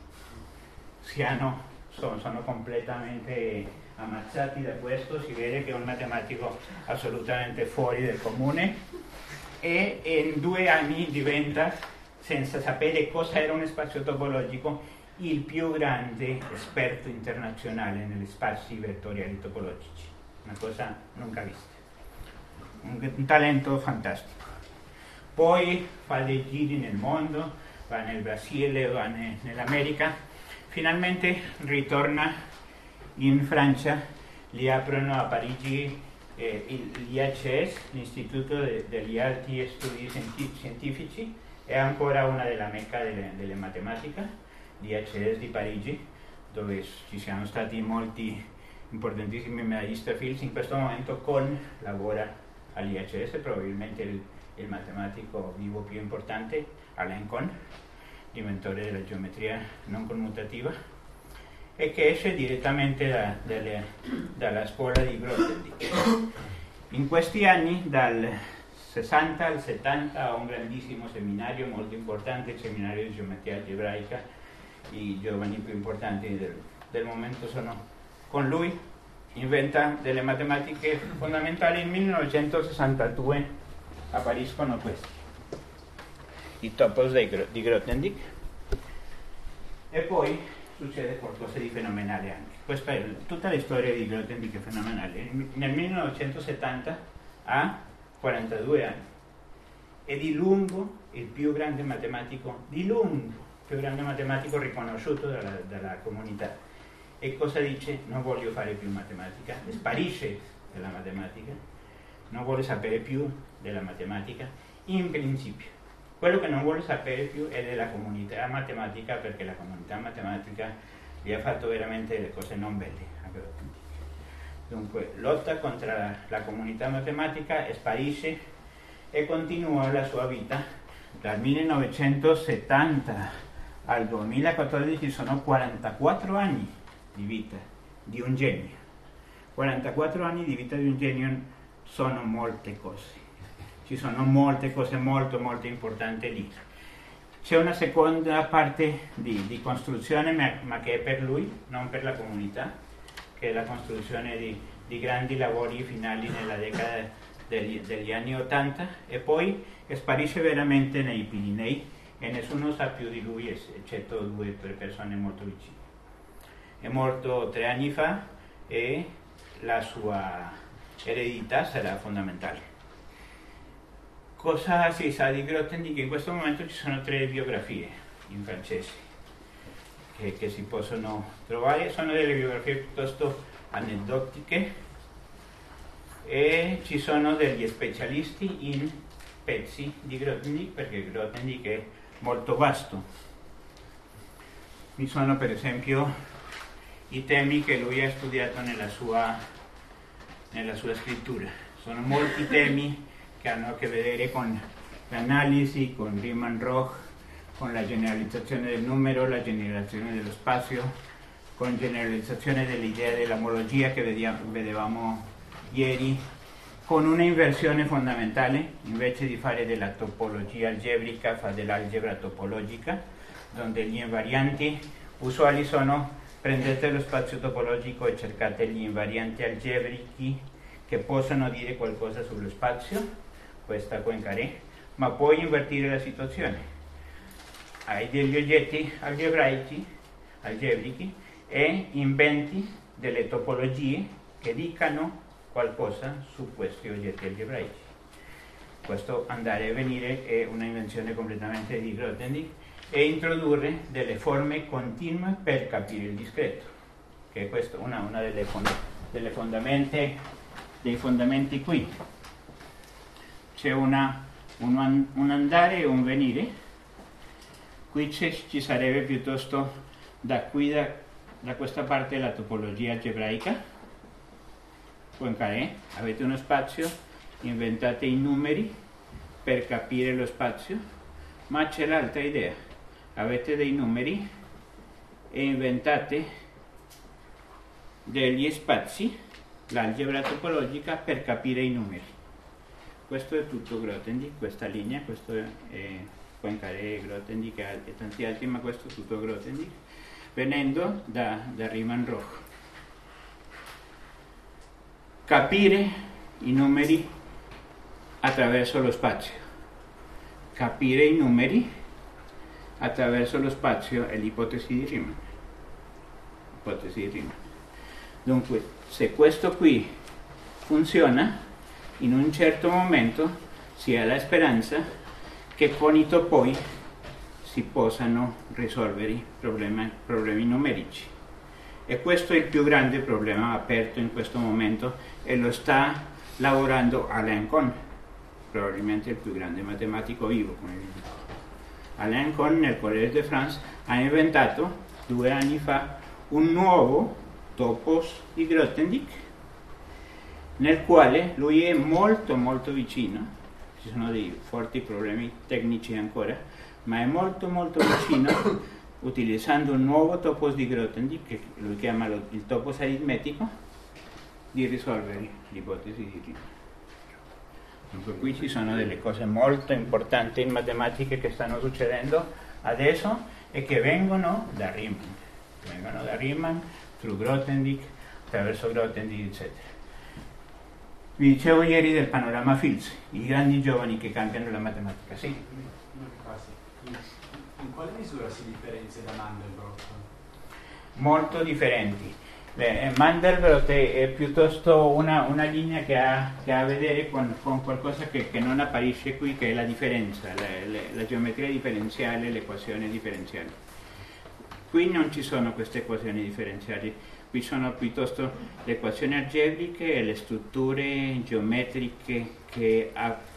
Sono completamente ammazzati da questo, si vede che è un matematico assolutamente fuori del comune, e in 2 anni diventa, senza sapere cosa era uno spazio topologico, il più grande esperto internazionale negli spazi vettoriali topologici, una cosa nunca vista, un talento fantastico. Poi fa dei giri nel mondo, va nel Brasile, va nell'America, finalmente ritorna in Francia, gli aprono a Parigi l'IHS, l'Istituto degli Alti Studi Scientifici, è ancora una della mecca delle matematica, l'IHS di Parigi, dove ci siano stati molti importantissimi medaglisti Fields. In questo momento lavora all'IHS, probabilmente il matematico vivo più importante, Alain Kohn, inventore della geometria non commutativa, e che esce direttamente dalla scuola di Grothendieck. In questi anni, dal 60 al 70, ha un grandissimo seminario molto importante, il seminario di geometria algebraica. I giovani più importanti del momento sono con lui. Inventa delle matematiche fondamentali. In 1962 appariscono questi, i topos di Grothendieck, e poi succede qualcosa di fenomenale anche. Questa è tutta la storia di Grothendieck, è fenomenale. Nel 1970 ha 42 anni, è di lungo il più grande matematico, riconosciuto dalla comunità. E cosa dice? Non voglio fare più matematica, sparisce dalla matematica, non vuole sapere più della matematica. In principio, quello che non vuole sapere più è della comunità matematica, perché la comunità matematica gli ha fatto veramente le cose non belle a Grothendieck. Dunque lotta contro la comunità matematica, sparisce e continua la sua vita. Dal 1970 al 2014 sono 44 anni di vita di un genio. 44 anni di vita di un genio sono molte cose. Ci sono molte cose molto importanti lì. C'è una seconda parte di costruzione, ma che è per lui, non per la comunità, che è la costruzione di grandi lavori finali nella decada degli anni 80, e poi sparisce veramente nei Pirenei e nessuno sa più di lui eccetto 2 o 3 persone molto vicine. È morto 3 anni fa e la sua eredità sarà fondamentale. Cosa si sa di Grothendieck? In questo momento ci sono 3 biografie in francese che si possono trovare, sono delle biografie piuttosto aneddotiche, e ci sono degli specialisti in pezzi di Grothendieck, perché Grothendieck è molto vasto. Vi sono per esempio i temi che lui ha studiato nella sua scrittura. Sono molti temi che hanno a che vedere con l'analisi, con Riemann-Roch, con la generalizzazione del numero, la generalizzazione dello spazio, con generalizzazione dell'idea dell'omologia che vedevamo ieri, con una inversione fondamentale: invece di fare della topologia algebrica fa dell'algebra topologica, dove gli invarianti usuali sono: prendete lo spazio topologico e cercate gli invarianti algebrici che possono dire qualcosa sullo spazio, questa Poincaré, ma puoi invertire la situazione. hai degli oggetti algebrici e inventi delle topologie che dicano qualcosa su questi oggetti algebraici. Questo andare e venire è una invenzione completamente di Grothendieck, e introdurre delle forme continue per capire il discreto, che è questo una dei fondamenti qui. C'è un andare e un venire. Qui ci sarebbe piuttosto da questa parte la topologia algebraica. Poincaré, avete uno spazio, inventate i numeri per capire lo spazio, ma c'è l'altra idea. Avete dei numeri e inventate degli spazi, l'algebra topologica, per capire i numeri. Questo è tutto Grothendieck, questa linea, questo è Poincaré, Grothendieck e tanti altri, ma questo è tutto Grothendieck, venendo da Riemann-Roch. Capire i numeri attraverso lo spazio. Capire i numeri attraverso lo spazio è l'ipotesi di Riemann. Dunque, se questo qui funziona, in un certo momento si ha la speranza che con i topoi si possano risolvere i problemi numerici. E questo è il più grande problema aperto in questo momento, e lo sta lavorando Alain Kohn, probabilmente il più grande matematico vivo, come vi dico. Alain Kohn nel Collège de France ha inventato 2 anni fa un nuovo topos di Grothendieck, nel quale lui è molto molto vicino. Ci sono dei forti problemi tecnici ancora, ma è molto molto vicino, utilizzando un nuovo topos di Grothendieck, che lui chiama il topos aritmetico, di risolvere l'ipotesi di Riemann. Dunque qui ci sono delle cose molto importanti in matematica che stanno succedendo adesso e che vengono da Riemann, through Grothendieck, attraverso Grothendieck, eccetera. Vi dicevo ieri del panorama Fields, i grandi giovani che cambiano la matematica, sì? In quale misura si differenzia da Mandelbrot? Molto differenti. Mandelbrot è piuttosto una linea che ha a vedere con qualcosa che non apparisce qui, che è la differenza, la geometria differenziale, l'equazione differenziale. Qui non ci sono queste equazioni differenziali, qui sono piuttosto le equazioni algebriche e le strutture geometriche che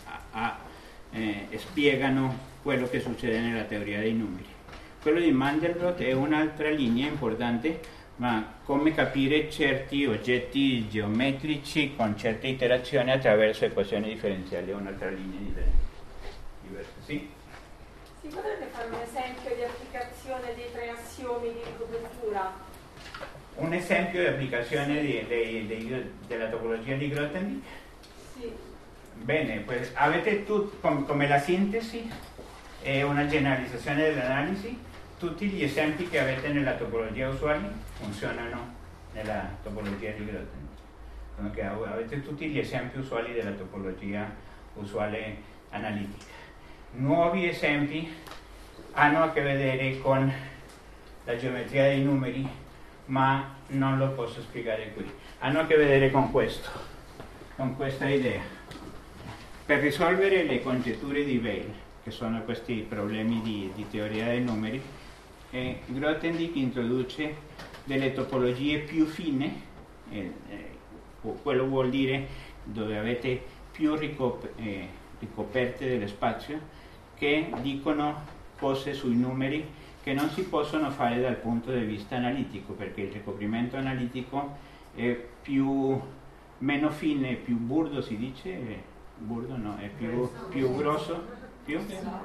spiegano quello che succede nella teoria dei numeri. Quello di Mandelbrot è un'altra linea importante, ma come capire certi oggetti geometrici con certe iterazioni attraverso equazioni differenziali è un'altra linea diversa. Sì? Si potrebbe fare un esempio di applicazione dei 3 assiomi di ricopertura? Un esempio di applicazione della topologia di Grothendieck? Sì. Bene, pues avete come la sintesi e una generalizzazione dell'analisi. Tutti gli esempi che avete nella topologia usuale funzionano nella topologia di Grothendieck. Quindi avete tutti gli esempi usuali della topologia usuale analitica. Nuovi esempi hanno a che vedere con la geometria dei numeri, ma non lo posso spiegare qui. Hanno a che vedere con questo, con questa idea. Per risolvere le congetture di Weil, che sono questi problemi di teoria dei numeri, Grothendieck introduce delle topologie più fine, quello vuol dire dove avete più ricoperte dello spazio, che dicono cose sui numeri che non si possono fare dal punto di vista analitico, perché il ricoprimento analitico è meno fine, più burdo, si dice, burdo no, è più grosso, più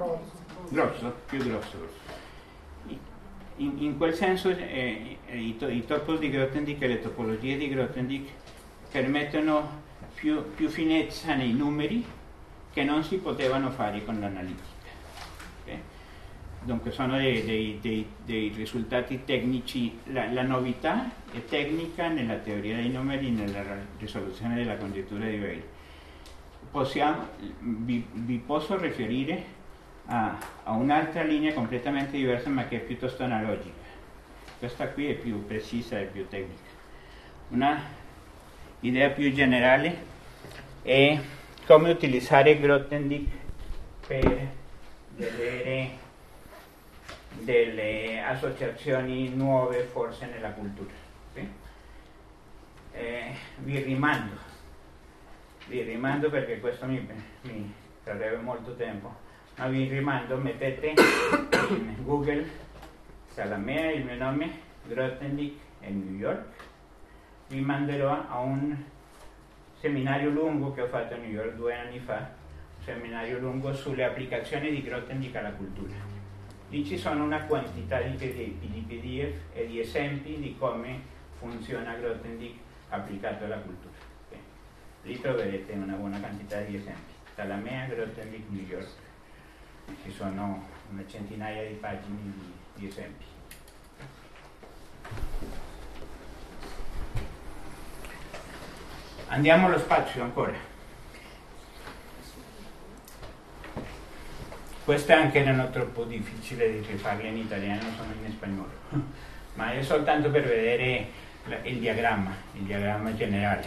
grosso. In quel senso i topos di Grothendieck e le topologie di Grothendieck permettono più finezza nei numeri che non si potevano fare con l'analitica. Okay? Dunque sono dei risultati tecnici. La novità è tecnica nella teoria dei numeri, nella risoluzione della congettura di Weil. Vi posso riferire a un'altra linea completamente diversa ma che è piuttosto analogica. Questa qui è più precisa e più tecnica. Una idea più generale è come utilizzare Grothendieck per vedere delle associazioni nuove forse nella cultura. Sì? Vi rimando perché questo mi sarebbe molto tempo, ma vi rimando, mettete in Google Zalamea, il mio nome, Grothendieck e New York. Vi manderò a un seminario lungo che ho fatto a New York 2 anni fa, un seminario lungo sulle applicazioni di Grothendieck alla cultura. Lì ci sono una quantità di PDF e di esempi di come funziona Grothendieck applicato alla cultura. Okay. Lì troverete una buona quantità di esempi. Zalamea, Grothendieck, New York. Ci sono una centinaia di pagine di esempi. Andiamo allo spazio ancora. Queste anche erano troppo difficili di rifarle in italiano, sono in spagnolo, ma è soltanto per vedere il diagramma generale.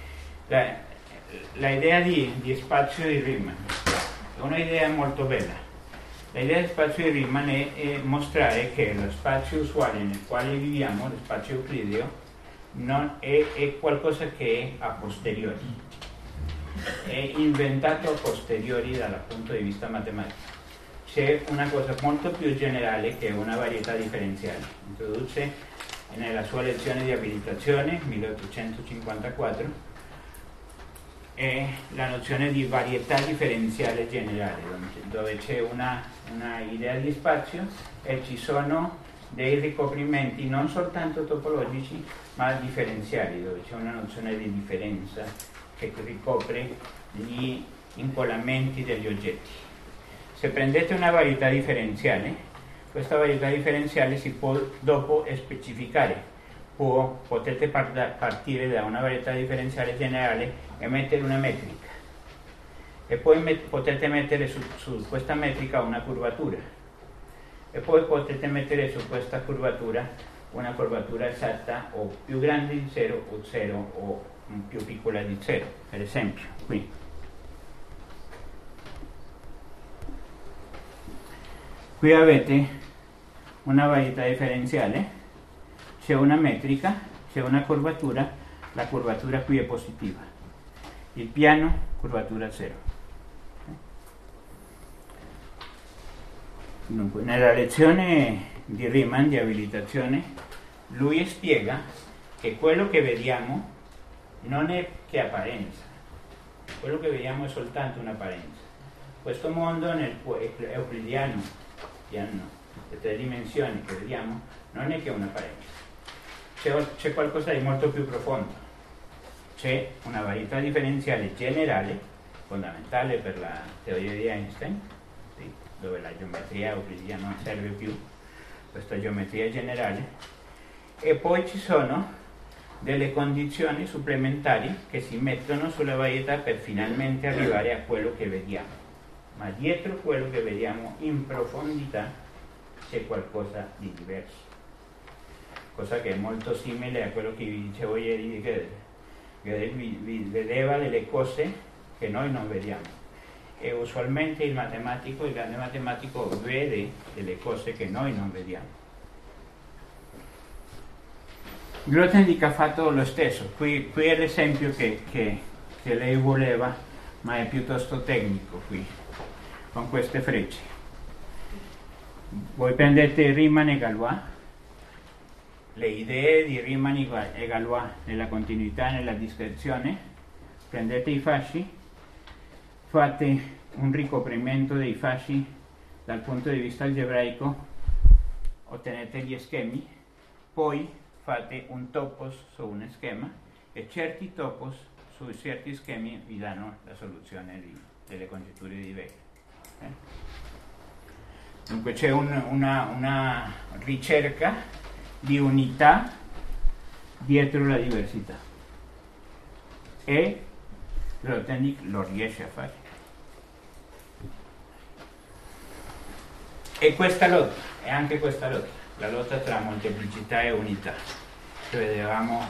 La idea di spazio di Riemann è un'idea molto bella. L'idea di spazio di Riemann è mostrare che lo spazio usuale nel quale viviamo, lo spazio euclideo, non è qualcosa che è a posteriori, è inventato a posteriori dal punto di vista matematico. C'è una cosa molto più generale che è una varietà differenziale. Introduce nella sua lezione di abilitazione 1854 la nozione di varietà differenziale generale, dove c'è una idea di spazio e ci sono dei ricoprimenti non soltanto topologici ma differenziali, dove c'è una nozione di differenza che ricopre gli incollamenti degli oggetti. Se prendete una varietà differenziale, questa varietà differenziale si può dopo specificare. Potete partire da una varietà differenziale generale e mettere una metrica, e poi potete mettere su questa metrica una curvatura, e poi potete mettere su questa curvatura una curvatura esatta o più grande di 0 o 0 o più piccola di 0, per esempio qui. Qui avete una varietà differenziale, c'è una metrica, c'è una curvatura, la curvatura qui è positiva, il piano curvatura 0. Dunque, nella lezione di Riemann di abilitazione lui spiega che quello che vediamo non è che apparenza, quello che vediamo è soltanto un'apparenza. Questo mondo nel euclidiano, le 3 dimensioni che vediamo, non è che un'apparenza, c'è qualcosa di molto più profondo, c'è una varietà differenziale generale, fondamentale per la teoria di Einstein, sì, dove la geometria euclidiana non serve più, questa geometria generale, e poi ci sono delle condizioni supplementari che si mettono sulla varietà per finalmente arrivare a quello che vediamo. Ma dietro quello che vediamo in profondità c'è qualcosa di diverso, cosa che è molto simile a quello che vi dicevo ieri di Gödel. Gödel vedeva delle cose che noi non vediamo, e usualmente il grande matematico vede delle cose che noi non vediamo. Grothendieck ha fatto lo stesso. Qui è l'esempio che lei voleva, ma è piuttosto tecnico qui, con queste frecce. Voi prendete Riemann e Galois, le idee di Riemann e Galois nella continuità e nella discrezione, prendete i fasci, fate un ricoprimento dei fasci dal punto di vista algebraico, ottenete gli schemi, poi fate un topos su un schema e certi topos su certi schemi vi danno la soluzione delle congetture di Weyl. Dunque c'è una ricerca di unità dietro la diversità, e Grothendieck lo riesce a fare. E questa lotta, e anche questa lotta, la lotta tra molteplicità e unità, che vedevamo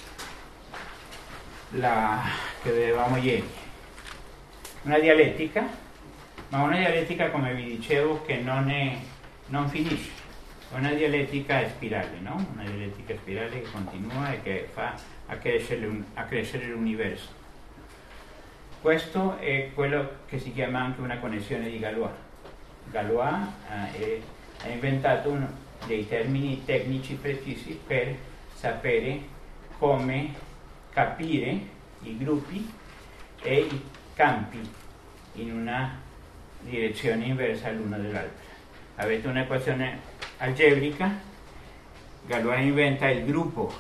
ieri. Una dialettica, ma una dialettica, come vi dicevo, che non finisce. È una dialettica a spirale, no? Una dialettica a spirale che continua e che fa accrescere l'universo. Questo è quello che si chiama anche una connessione di Galois. Galois ha inventato uno dei termini tecnici precisi per sapere come capire i gruppi e i campi in una direzione inversa l'uno dell'altro. Avete un'equazione algebrica, Galois inventa il gruppo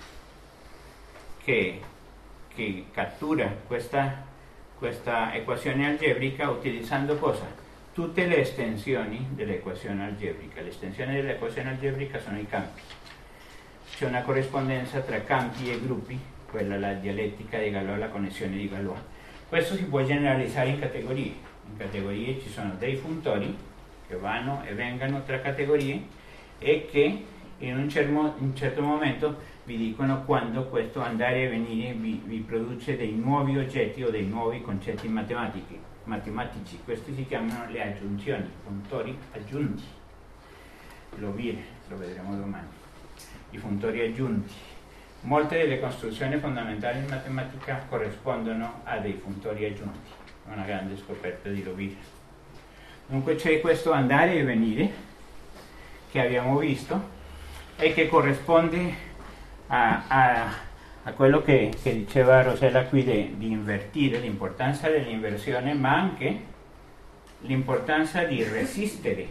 che cattura questa equazione algebrica utilizzando cosa? Tutte le estensioni dell'equazione algebrica. Le estensioni dell'equazione algebrica sono i campi. C'è una corrispondenza tra campi e gruppi, quella è la dialettica di Galois, la connessione di Galois. Questo si può generalizzare in categorie. In categorie ci sono dei funtori che vanno e vengono tra categorie e che in un certo momento vi dicono quando questo andare e venire vi produce dei nuovi oggetti o dei nuovi concetti matematici. Questi si chiamano le aggiunzioni, funtori aggiunti. Lo vedremo domani. I funtori aggiunti. Molte delle costruzioni fondamentali in matematica corrispondono a dei funtori aggiunti. È una grande scoperta di Lovire. Dunque c'è questo andare e venire che abbiamo visto e che corrisponde a quello che diceva Rosella qui di invertire, l'importanza dell'inversione, ma anche l'importanza di resistere,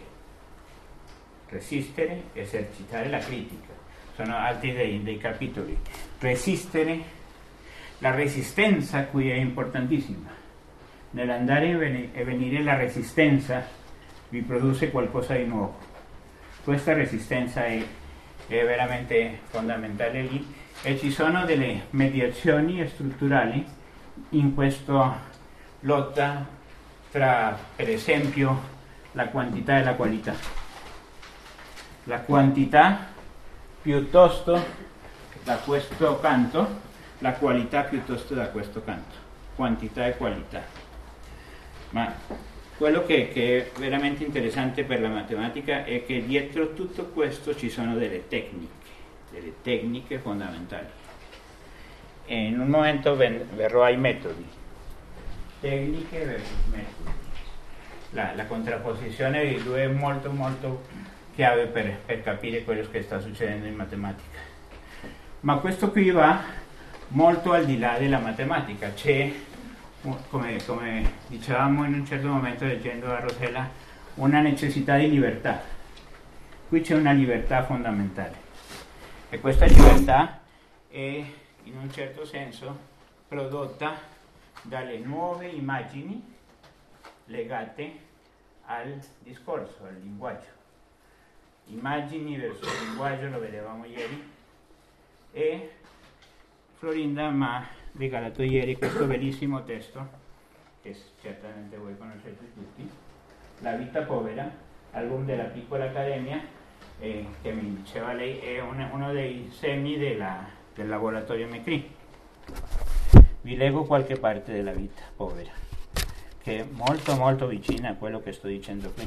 esercitare la critica. Sono altri dei capitoli. Resistere, la resistenza qui è importantissima. Nell'andare e venire la resistenza vi produce qualcosa di nuovo. Questa resistenza è veramente fondamentale lì e ci sono delle mediazioni strutturali in questa lotta tra, per esempio, la quantità e la qualità. La quantità piuttosto da questo canto, la qualità piuttosto da questo canto. Quantità e qualità. Ma quello che è veramente interessante per la matematica è che dietro tutto questo ci sono delle tecniche fondamentali. E in un momento verrò ai metodi. Tecniche versus metodi. La contrapposizione dei due è molto molto chiave per capire quello che sta succedendo in matematica. Ma questo qui va molto al di là della matematica. C'è, come dicevamo in un certo momento leggendo a Rosella, una necessità di libertà. Qui c'è una libertà fondamentale e questa libertà è in un certo senso prodotta dalle nuove immagini legate al discorso, al linguaggio. Immagini verso linguaggio, lo vedevamo ieri, e Florinda mi ha regalato ieri questo bellissimo testo che certamente voi conoscete tutti, La vita povera, album della piccola accademia, che mi diceva lei è uno dei semi del laboratorio Mecri. Vi leggo qualche parte della vita povera che è molto molto vicina a quello che sto dicendo qui.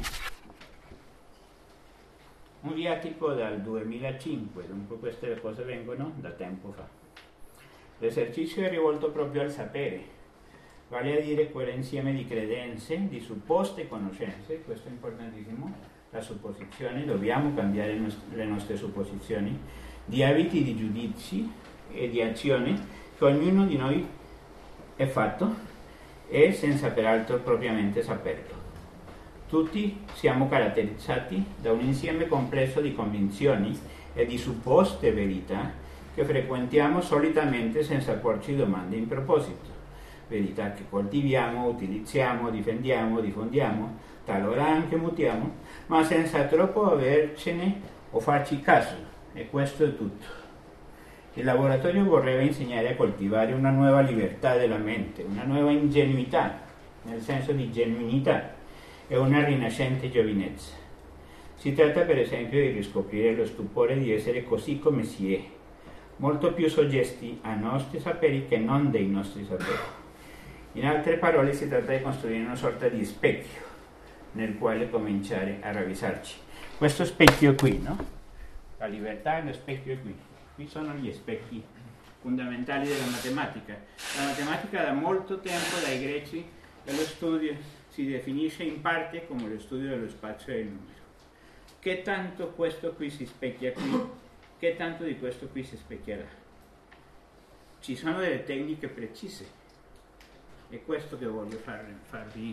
Un viatico dal 2005, dunque queste cose vengono da tempo fa. L'esercizio è rivolto proprio al sapere, vale a dire quell'insieme di credenze, di supposte conoscenze, questo è importantissimo, la supposizione, dobbiamo cambiare le nostre supposizioni, di abiti di giudizi e di azioni che ognuno di noi è fatto e senza peraltro propriamente saperlo. Tutti siamo caratterizzati da un insieme complesso di convinzioni e di supposte verità che frequentiamo solitamente senza porci domande in proposito. Verità che coltiviamo, utilizziamo, difendiamo, diffondiamo, talora anche mutiamo, ma senza troppo avercene o farci caso. E questo è tutto. Il laboratorio vorrebbe insegnare a coltivare una nuova libertà della mente, una nuova ingenuità, nel senso di genuinità, e una rinascente giovinezza. Si tratta per esempio di riscoprire lo stupore di essere così come si è, molto più soggetti ai nostri saperi che non dei nostri saperi. In altre parole si tratta di costruire una sorta di specchio nel quale cominciare a ravvisarci. Questo specchio qui, no? La libertà e lo specchio è qui. Qui sono gli specchi fondamentali della matematica. La matematica da molto tempo dai greci e lo studio si definisce in parte come lo studio dello spazio e del numero. Che tanto questo qui si specchia qui, che tanto di questo qui si specchia là. Ci sono delle tecniche precise. È questo che voglio farvi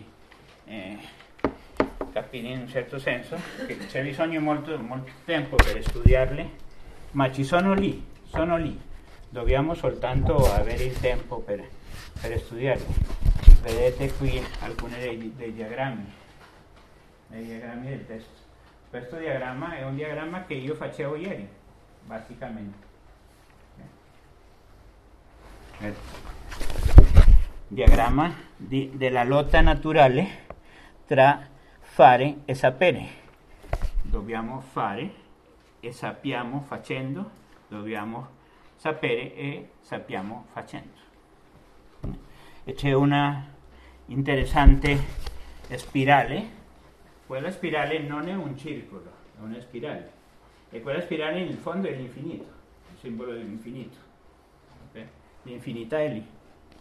capire in un certo senso, che c'è bisogno molto tempo per studiarle, ma ci sono lì. Dobbiamo soltanto avere il tempo per studiarle. Vedete qui alcuni dei diagrammi del testo. Questo diagramma è un diagramma che io facevo ieri, basicamente. Diagramma della lotta naturale tra fare e sapere. Dobbiamo fare e sappiamo facendo, dobbiamo sapere e sappiamo facendo. E c'è una interessante spirale. Quella spirale non è un circolo, è una spirale. E quella spirale in fondo è l'infinito, il simbolo dell'infinito. Okay? L'infinità è lì.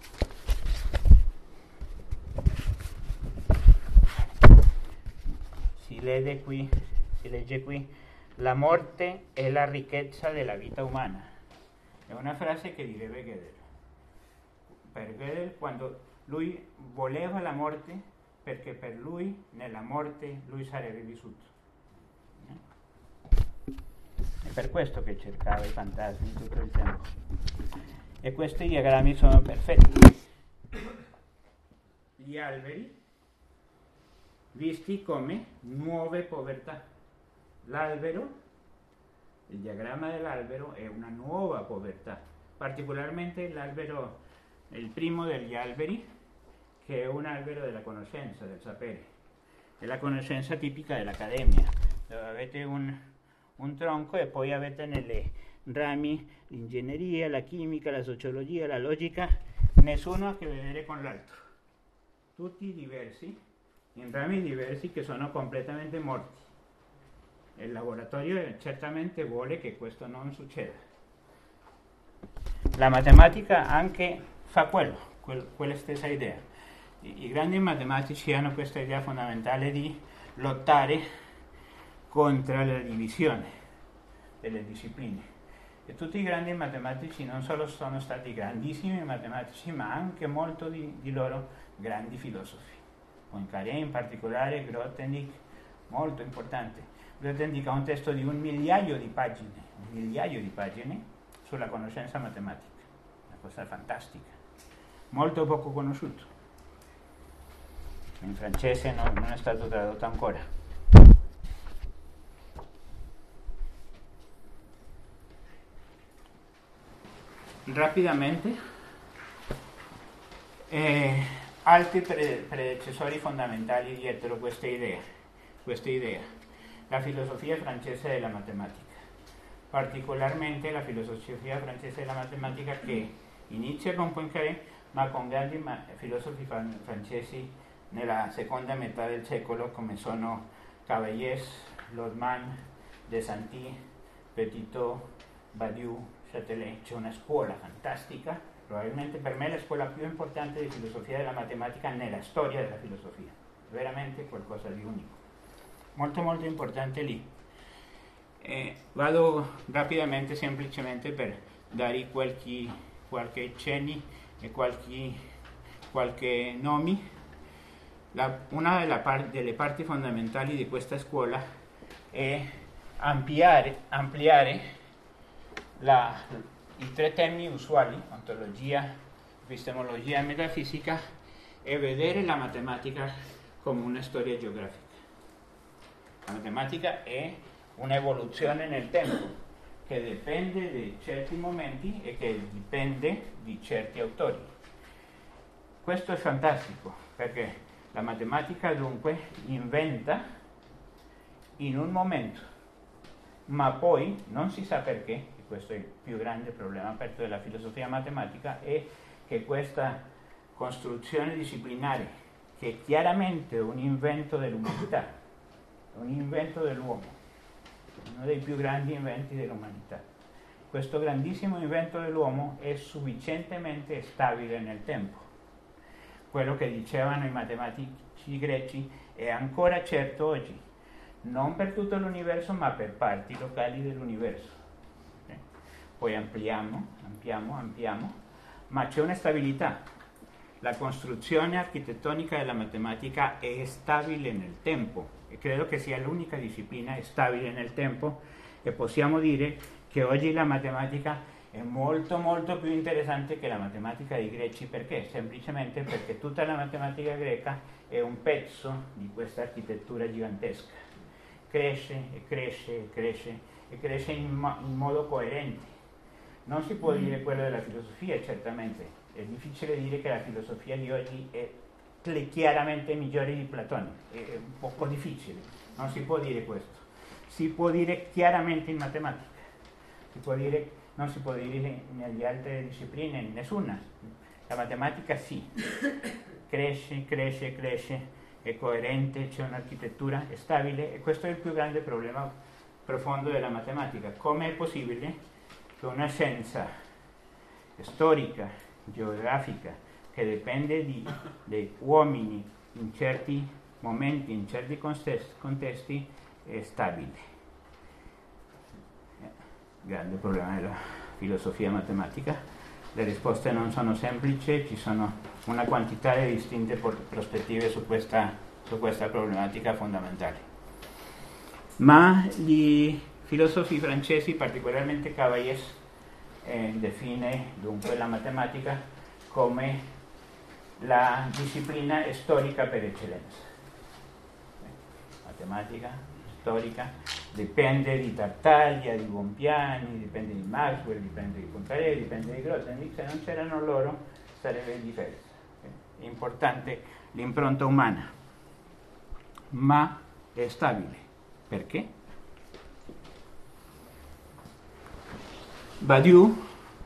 Si legge qui, la morte è la ricchezza della vita umana. È una frase che direbbe Gödel. Per Gödel, quando lui voleva la morte, perché per lui, nella morte, lui sarebbe vissuto. È per questo che cercava i fantasmi tutto il tempo. E questi diagrammi sono perfetti. Gli alberi visti come nuove povertà. L'albero, il diagramma dell'albero è una nuova povertà, particolarmente l'albero, il primo degli alberi, che è un albero della conoscenza, del sapere. È la conoscenza tipica dell'accademia, dove avete un tronco e poi avete nelle rami l'ingegneria, la chimica, la sociologia, la logica, nessuno ha a che vedere con l'altro. Tutti diversi, in rami diversi che sono completamente morti. Il laboratorio certamente vuole che questo non succeda. La matematica anche fa quella stessa idea. I grandi matematici hanno questa idea fondamentale di lottare contro la divisione delle discipline. E tutti i grandi matematici non solo sono stati grandissimi matematici, ma anche molto di loro grandi filosofi. Poincaré in particolare, Grothendieck, molto importante. Grothendieck ha un testo di 1 migliaio di pagine sulla conoscenza matematica, una cosa fantastica, molto poco conosciuto. In francese non è stato tradotto ancora. Rapidamente, altri predecessori fondamentali dietro questa idea. La filosofia francese della matematica, particolarmente la filosofia francese della matematica che inizia con Poincaré, ma con grandi filosofi francesi nella seconda metà del secolo, come sono Cavaillés, Lotman, Desantis, Petitot, Badiou, Châtelet. C'è una scuola fantastica, probabilmente per me la scuola più importante di filosofia della matematica nella storia della filosofia, veramente qualcosa di unico. Molto molto importante lì. Vado rapidamente semplicemente per dare qualche cenni e qualche nomi. Una delle parti fondamentali di questa scuola è ampliare i 3 temi usuali, ontologia, epistemologia e metafisica, e vedere la matematica come una storia geografica. La matematica è un'evoluzione nel tempo che dipende di certi momenti e che dipende di certi autori. Questo è fantastico perché la matematica dunque inventa in un momento, ma poi non si sa perché, e questo è il più grande problema aperto della filosofia matematica, è che questa costruzione disciplinare, che è chiaramente un invento dell'umanità, un invento dell'uomo, uno dei più grandi inventi dell'umanità, questo grandissimo invento dell'uomo è sufficientemente stabile nel tempo. Quello che dicevano i matematici greci è ancora certo oggi, non per tutto l'universo ma per parti locali dell'universo. Poi ampliamo, ma c'è una stabilità. La costruzione architettonica della matematica è stabile nel tempo e credo che sia l'unica disciplina stabile nel tempo, e possiamo dire che oggi la matematica è molto molto più interessante che la matematica dei greci. Perché? Semplicemente perché tutta la matematica greca è un pezzo di questa architettura gigantesca. Cresce e cresce e cresce e cresce in modo coerente. Non si può dire quello della filosofia, certamente. È difficile dire che la filosofia di oggi è chiaramente migliore di Platone. È un poco difficile. Non si può dire questo. Si può dire chiaramente in matematica. Non si può dire nelle altre discipline, nessuna. La matematica sì. Cresce, cresce, cresce, è coerente, c'è un'architettura stabile, e questo è il più grande problema profondo della matematica. Come è possibile che una scienza storica, geografica, che dipende dei uomini in certi momenti, in certi contesti, è stabile? Grande problema della filosofia matematica. Le risposte non sono semplici, ci sono una quantità di distinte prospettive su questa problematica fondamentale. Ma gli filosofi francesi, particolarmente Cavaillés, define dunque la matematica come la disciplina storica per eccellenza. Matematica storica dipende di Tartaglia, di Bompiani, dipende di Maxwell, dipende di Poincaré, dipende di Grothendieck. Se non c'erano loro sarebbe diversa. È importante l'impronta umana, ma è stabile. Perché? Badiou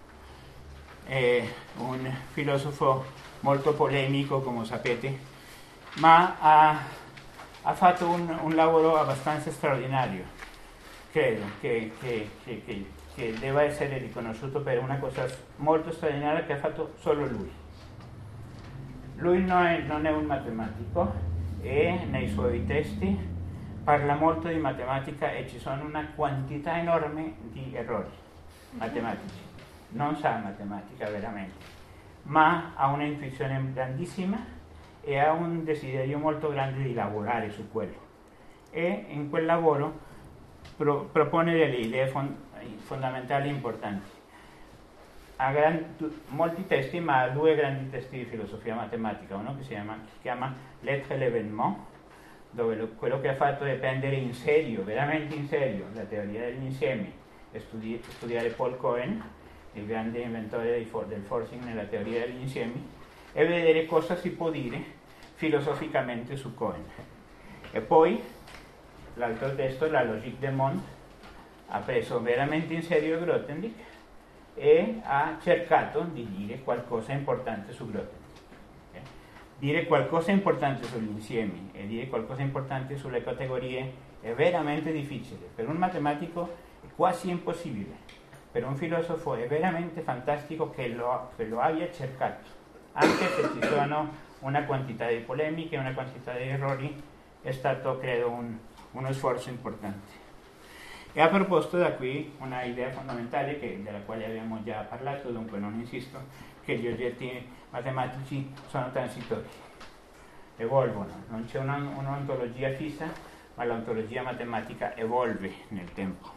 è un filosofo molto polemico, come sapete, ma ha fatto un lavoro abbastanza straordinario. Credo che deve essere riconosciuto per una cosa molto straordinaria che ha fatto solo lui. Lui non è un matematico, e nei suoi testi parla molto di matematica, e ci sono una quantità enorme di errori matematici. Non sa matematica veramente, ma ha una intuizione grandissima e ha un desiderio molto grande di lavorare su quello, e in quel lavoro propone delle idee fondamentali importanti. Ha molti testi, ma ha due grandi testi di filosofia matematica, uno che si chiama L'être et l'événement, dove quello che ha fatto è prendere in serio, veramente in serio, la teoria degli insiemi e studiare Paul Cohen, il grande inventore del forcing nella teoria degli insiemi, e vedere cosa si può dire filosoficamente su Cohen. E poi l'altro testo, La logique des mondes, ha preso veramente in serio Grothendieck e ha cercato di dire qualcosa importante su Grothendieck. Dire qualcosa importante sugli insiemi e dire qualcosa importante sulle categorie è veramente difficile. Per un matematico è quasi impossibile. Per un filosofo è veramente fantastico che lo abbia cercato, anche se ci sono una quantità di polemiche, una quantità di errori. È stato, credo, uno sforzo importante. E ha proposto da qui una idea fondamentale della quale abbiamo già parlato, dunque non insisto, che gli oggetti matematici sono transitori, evolvono, non c'è un'ontologia fissa, ma l'ontologia matematica evolve nel tempo.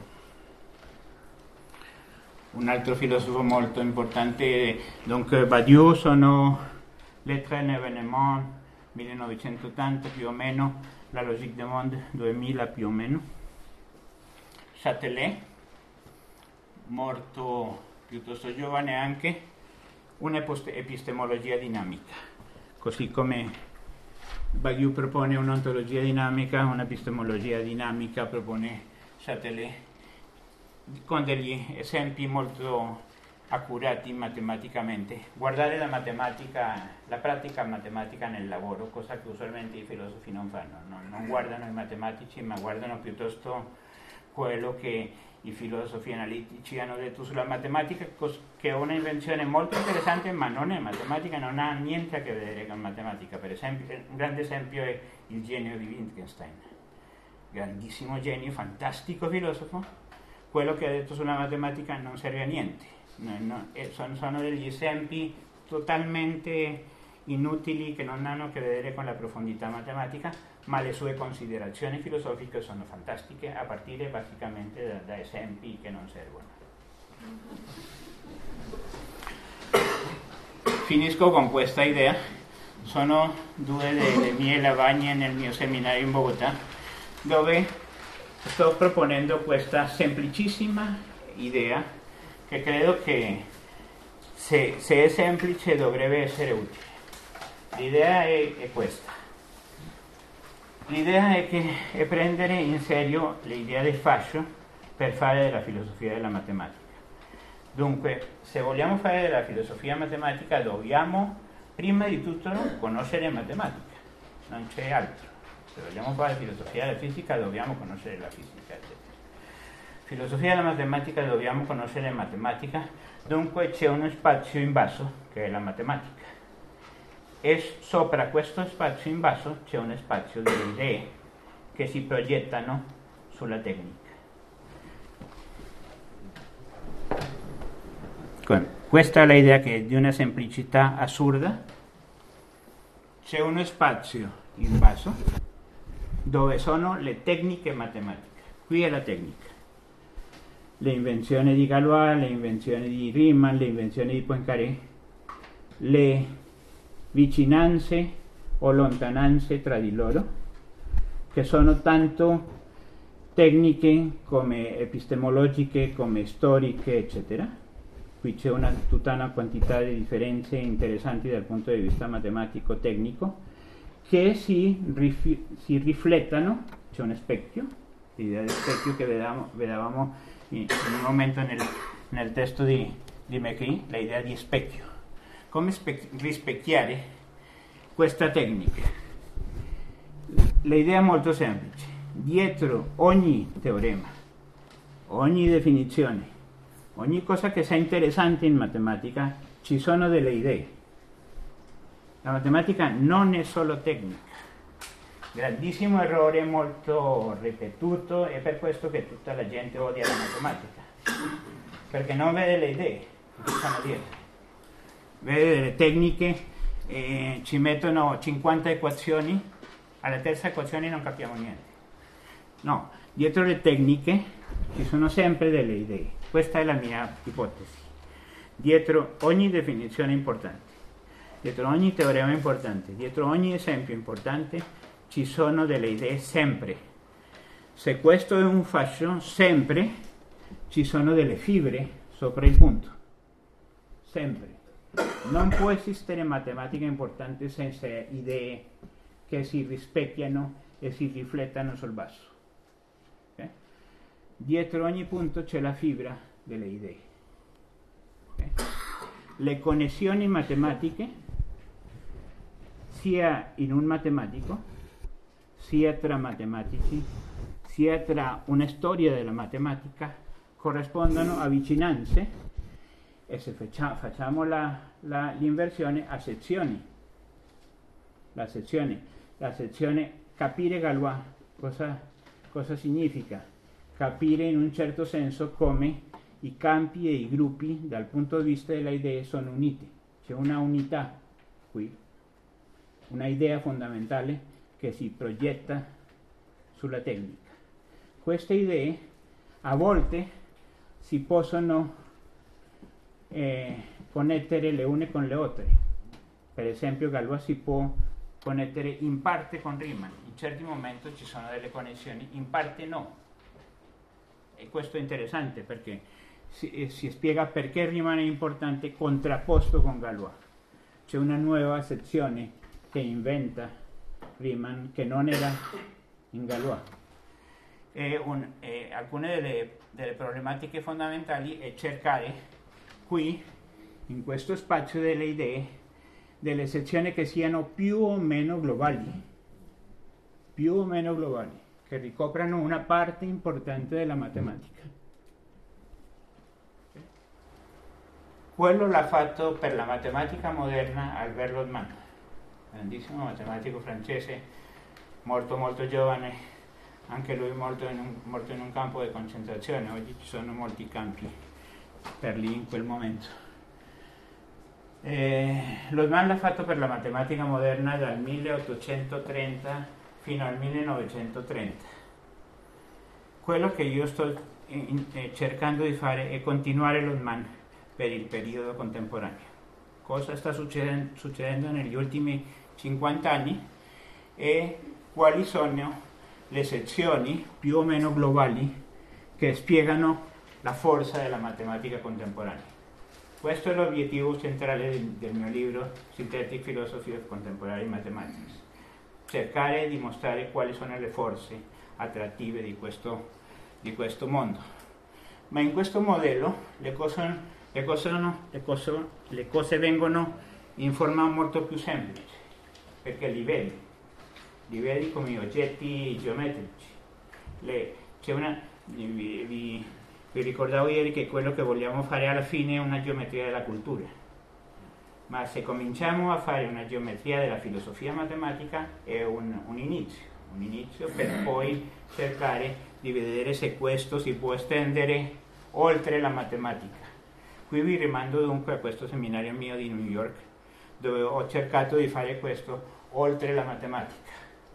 Un altro filosofo molto importante, donc Badiou, sono L'être et l'événement, 1980 più o meno, La logique des mondes, 2000 più o meno. Châtelet, morto piuttosto giovane anche, un'epistemologia dinamica, così come Badiou propone un'ontologia dinamica, un'epistemologia dinamica, propone Châtelet con degli esempi molto accurati matematicamente. Guardare la matematica, la pratica matematica nel lavoro, cosa che usualmente i filosofi non fanno, non guardano i matematici, ma guardano piuttosto quello che i filosofi analitici hanno detto sulla matematica, che è una invenzione molto interessante, ma non è matematica, non ha niente a che vedere con matematica. Per esempio, un grande esempio è il genio di Wittgenstein, grandissimo genio, fantastico filosofo. Quello che ha detto sulla matematica non serve a niente, sono degli esempi totalmente inutili che non hanno a che vedere con la profondità matematica, ma le sue considerazioni filosofiche sono fantastiche, a partire basicamente da esempi che non servono. Finisco con questa idea. Sono 2 delle mie lavagne nel mio seminario in Bogotà, dove sto proponendo questa semplicissima idea che credo che se è semplice dovrebbe essere utile. L'idea è questa. L'idea è prendere in serio l'idea del fascio per fare della filosofia della matematica. Dunque, se vogliamo fare della filosofia matematica dobbiamo prima di tutto conoscere matematica, non c'è altro. Se vogliamo fare filosofia della fisica dobbiamo conoscere la fisica, eccetera. Filosofia della matematica dobbiamo conoscere matematica, dunque c'è uno spazio in basso che è la matematica. E sopra questo spazio in basso c'è uno spazio delle idee che si proiettano sulla tecnica. Questa è l'idea che è di una semplicità assurda. C'è uno spazio in basso dove sono le tecniche matematiche. Qui è la tecnica. Le invenzioni di Galois, le invenzioni di Riemann, le invenzioni di Poincaré, le vicinanze o lontananze tra di loro, che sono tanto tecniche come epistemologiche, come storiche, eccetera. Qui c'è tutta una quantità di differenze interessanti dal punto di vista matematico-tecnico che si riflettono. C'è uno specchio, l'idea del specchio che vedevamo in un momento nel testo di Macri, l'idea di specchio. Come rispecchiare questa tecnica? L'idea è molto semplice. Dietro ogni teorema, ogni definizione, ogni cosa che sia interessante in matematica, ci sono delle idee. La matematica non è solo tecnica. Grandissimo errore, molto ripetuto, è per questo che tutta la gente odia la matematica, perché non vede le idee che sono dietro. Vede le tecniche, ci mettono 50 equazioni, alla terza equazione non capiamo niente. No, dietro le tecniche ci sono sempre delle idee. Questa è la mia ipotesi. Dietro ogni definizione importante, dietro ogni teorema importante, dietro ogni esempio importante, ci sono delle idee sempre. Se questo è un fascio, sempre ci sono delle fibre sopra il punto. Sempre. Non può esistere matematica importante senza idee che si rispecchiano e si riflettono sul basso. Okay? Dietro ogni punto c'è la fibra delle idee. Okay? Le connessioni matematiche, sia in un matematico, sia tra matematici, sia tra una storia della matematica, corrispondono a vicinanze, e se facciamo l'inversione a sezioni. La sezione capire Galois cosa significa? Capire in un certo senso come i campi e i gruppi dal punto di vista delle idee sono uniti. C'è una unità qui, una idea fondamentale che si progetta sulla tecnica. Queste idee a volte si possono connettere le une con le altre. Per esempio Galois si può connettere in parte con Riemann, in certi momenti ci sono delle connessioni, in parte no. E questo è interessante perché si spiega perché Riemann è importante contrapposto con Galois. C'è una nuova sezione che inventa Riemann che non era in Galois. Alcune delle problematiche fondamentali è cercare qui, in questo spazio delle idee, delle sezioni che siano più o meno globali, che ricoprano una parte importante della matematica. Quello l'ha fatto per la matematica moderna Albert Lotman, grandissimo matematico francese, molto giovane, anche lui morto in un campo di concentrazione. Oggi ci sono molti campi per lì in quel momento. Lotman l'ha fatto per la matematica moderna dal 1830 fino al 1930. Quello che io sto cercando di fare è continuare Lotman per il periodo contemporaneo. Cosa sta succedendo negli ultimi 50 anni e quali sono le sezioni più o meno globali che spiegano la forza della matematica contemporanea. Questo è l'obiettivo centrale del mio libro Synthetic Philosophy of Contemporary Mathematics, cercare di mostrare quali sono le forze attrattive di questo mondo. Ma in questo modello le cose vengono in forma molto più semplice, perché li vedi come gli oggetti geometrici. Vi ricordavo ieri che quello che vogliamo fare alla fine è una geometria della cultura, ma se cominciamo a fare una geometria della filosofia matematica è un inizio per poi cercare di vedere se questo si può estendere oltre la matematica. Qui vi rimando dunque a questo seminario mio di New York, dove ho cercato di fare questo oltre la matematica.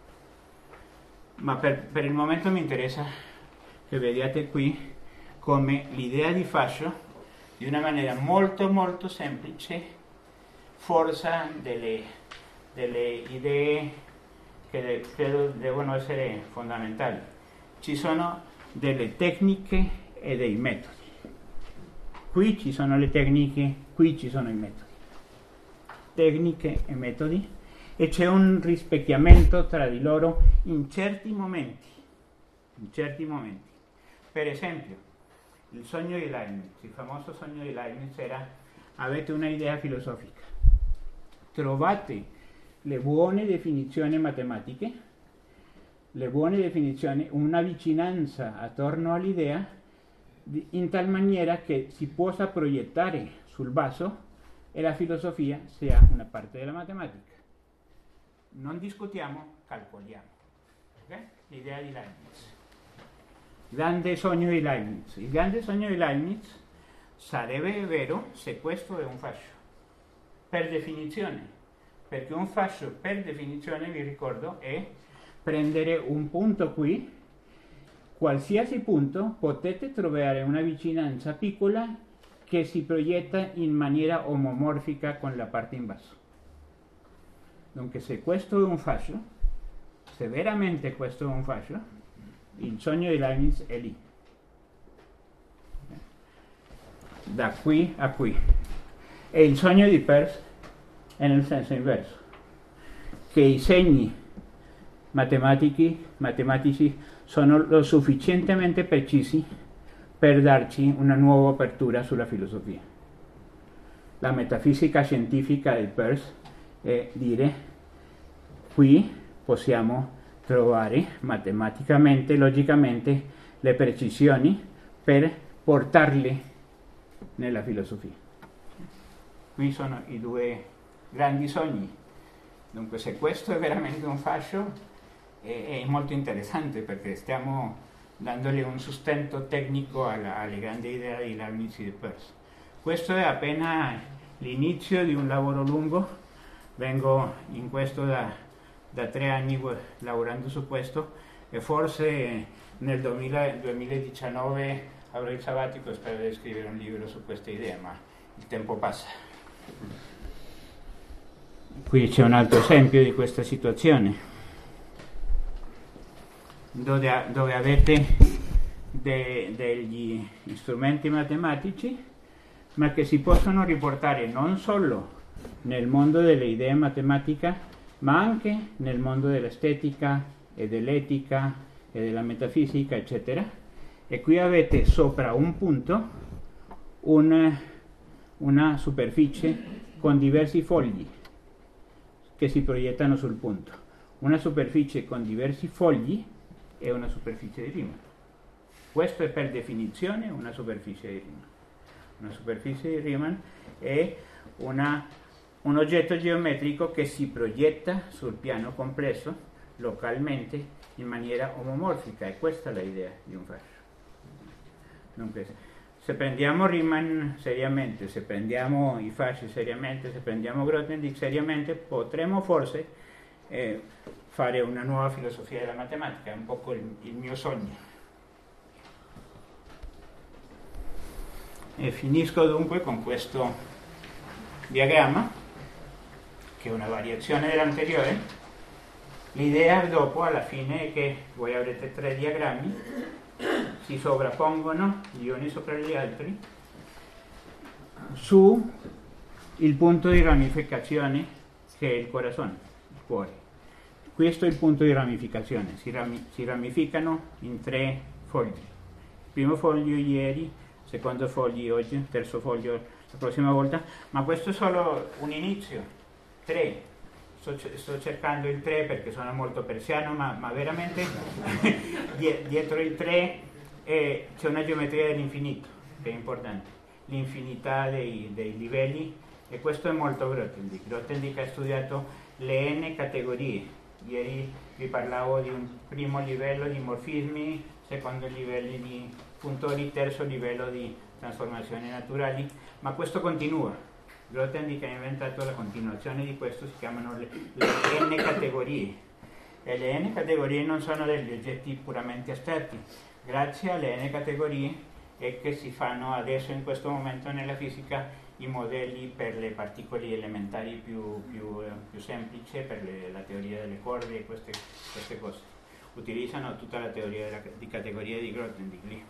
Ma per il momento mi interessa che vediate qui come l'idea di fascio, di una maniera molto semplice, forza delle idee che credo devono essere fondamentali. Ci sono delle tecniche e dei metodi. Qui ci sono le tecniche, qui ci sono i metodi. Tecniche e metodi, e c'è un rispecchiamento tra di loro in certi momenti. Per esempio, il sogno di Leibniz, il famoso sogno di Leibniz era: avete una idea filosofica, trovate le buone definizioni matematiche, le buone definizioni, una vicinanza attorno all'idea, in tal maniera che si possa proiettare sul vaso e la filosofia sia una parte della matematica. Non discutiamo, calcoliamo. Okay? L'idea di Leibniz. Grande sogno di Leibniz. Il grande sogno di Leibniz sarebbe vero se questo è un fascio, per definizione, perché un fascio per definizione, vi ricordo, è prendere un punto qui, qualsiasi punto potete trovare una vicinanza piccola che si proietta in maniera omomorfica con la parte in basso. Dunque, se questo è un fascio, se veramente questo è un fascio, il sogno di Leibniz è lì, da qui a qui. E il sogno di Peirce è nel senso inverso, che i segni matematici sono lo sufficientemente precisi per darci una nuova apertura sulla filosofia. La metafisica scientifica di Peirce è dire: qui possiamo trovare matematicamente, logicamente, le precisioni per portarle nella filosofia. Qui sono i due grandi sogni. Dunque, se questo è veramente un fascio, è molto interessante, perché stiamo dandogli un sustento tecnico alle grandi idee di Leibniz e di Peirce. Questo è appena l'inizio di un lavoro lungo. Vengo in questo da 3 anni lavorando su questo, e forse nel 2019 avrò il sabbatico e spero di scrivere un libro su queste idee, ma il tempo passa. Qui c'è un altro esempio di questa situazione, dove avete degli strumenti matematici, ma che si possono riportare non solo nel mondo delle idee matematiche, ma anche nel mondo dell'estetica e dell'etica e della metafisica, eccetera. E qui avete sopra un punto una superficie con diversi fogli che si proiettano sul punto. Una superficie con diversi fogli è una superficie di Riemann. Questo è per definizione una superficie di Riemann. Una superficie di Riemann è un oggetto geometrico che si proietta sul piano complesso localmente in maniera omomorfica, e questa è l'idea di un fascio. Dunque, se prendiamo Riemann seriamente, se prendiamo i fasci seriamente, se prendiamo Grothendieck seriamente, potremo forse fare una nuova filosofia della matematica. È un po' il mio sogno. E finisco dunque con questo diagramma, che è una variazione dell'anteriore. L'idea dopo, alla fine, è che voi avrete 3 diagrammi, si sovrappongono gli uni sopra gli altri su il punto di ramificazione che è il corazon, il cuore. Questo è il punto di ramificazione, si ramificano in 3 fogli. Il primo foglio ieri, secondo foglio oggi, terzo foglio la prossima volta, ma questo è solo un inizio. 3. Sto cercando il 3 perché sono molto persiano, ma veramente dietro il 3 c'è una geometria dell'infinito, che è importante, l'infinità dei livelli, e questo è molto Grothendieck. Grothendieck ha studiato le n categorie. Ieri vi parlavo di un primo livello di morfismi, secondo livello di puntori, terzo livello di trasformazioni naturali, ma questo continua. Grothendieck ha inventato la continuazione di questo, si chiamano le n categorie, e le n categorie non sono degli oggetti puramente astratti. Grazie alle n categorie è che si fanno adesso, in questo momento, nella fisica i modelli per le particole elementari più semplici, per la teoria delle corde e queste cose. Utilizzano tutta la teoria di categorie di Grothendieck lì.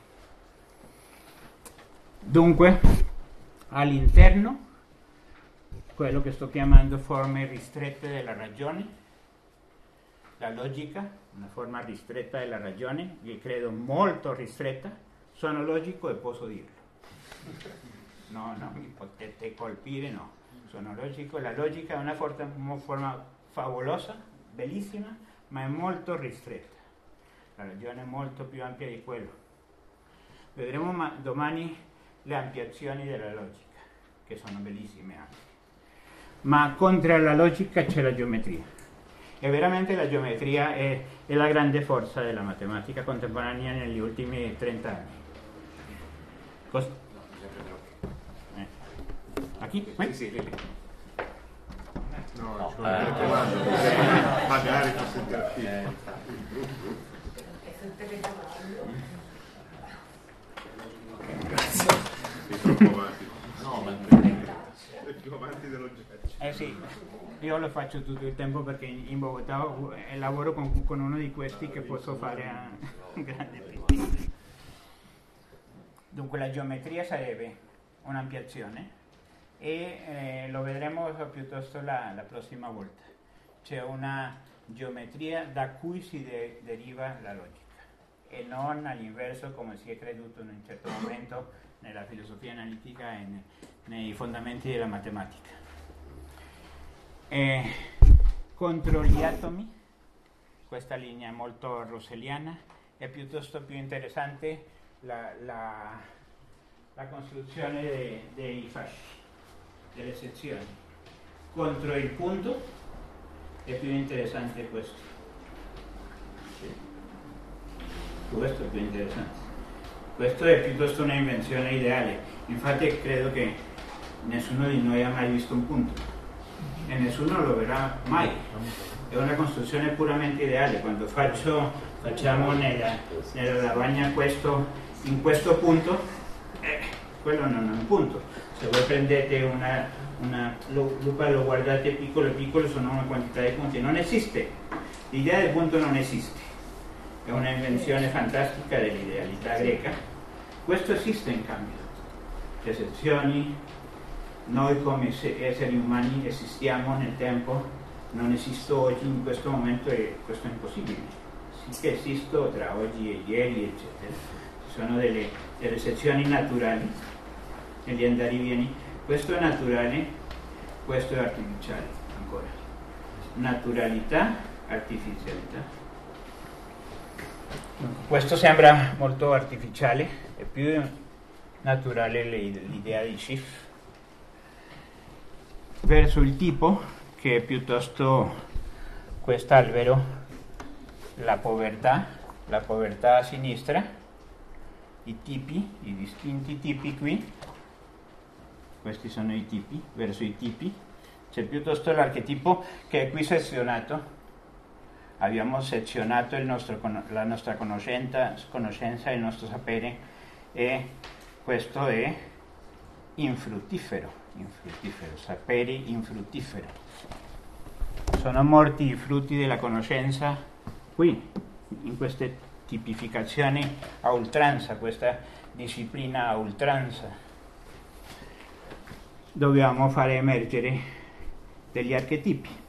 Dunque, all'interno, quello che sto chiamando forme ristrette della ragione, la logica, una forma ristretta della ragione, che credo molto ristretta, sono logico e posso dirlo. No, mi potete colpire, no. Sono logico. La logica è una forma favolosa, bellissima, ma è molto ristretta. La ragione è molto più ampia di quello. Vedremo domani le ampliazioni della logica, che sono bellissime anche. Ma contro la logica c'è la geometria, e veramente la geometria è la grande forza della matematica contemporanea negli ultimi 30 anni. Aquí? Sì, lì. No, magari fa sentire Grazie. sei troppo avanti. No, ma Sei più avanti dell'oggetto. Sì, io lo faccio tutto il tempo perché in Bogotà lavoro con uno di questi che posso fare a grande precisione. Dunque la geometria sarebbe un'ampliazione, e lo vedremo piuttosto la prossima volta. C'è una geometria da cui si deriva la logica, e non all'inverso come si è creduto in un certo momento nella filosofia analitica e nei fondamenti della matematica. Contro gli atomi, questa linea molto rosselliana, è piuttosto più interessante la costruzione dei fasci, delle sezioni. Contro il punto è più interessante questo. Questo è più interessante. Questo è piuttosto una invenzione ideale. Infatti credo che nessuno di noi ha mai visto un punto, e nessuno lo verrà mai. È una costruzione puramente ideale. Quando facciamo nella lavagna questo, in questo punto, quello non è un punto. Se voi prendete una lupa, lo guardate piccolo, sono una quantità di punti. Non esiste. L'idea del punto non esiste. È una invenzione fantastica dell'idealità greca. Questo esiste in cambio. Le sezioni, noi come esseri umani esistiamo nel tempo non esisto oggi in questo momento e questo è impossibile. Sì che esisto tra oggi e ieri, eccetera. Ci sono delle sezioni naturali, degli andarivieni. Questo è naturale, questo è artificiale ancora. Naturalità, artificialità. Questo sembra molto artificiale, è più naturale l'idea di Schiff. Verso il tipo, che è piuttosto quest'albero, la povertà a sinistra, i tipi, i distinti tipi qui, questi sono i tipi, verso i tipi, c'è piuttosto l'archetipo che è qui sezionato. Abbiamo sezionato la nostra conoscenza, il nostro sapere, e questo è infruttifero, saperi infruttifero. Sono morti i frutti della conoscenza qui, in queste tipificazioni a oltranza, questa disciplina a oltranza. Dobbiamo fare emergere degli archetipi.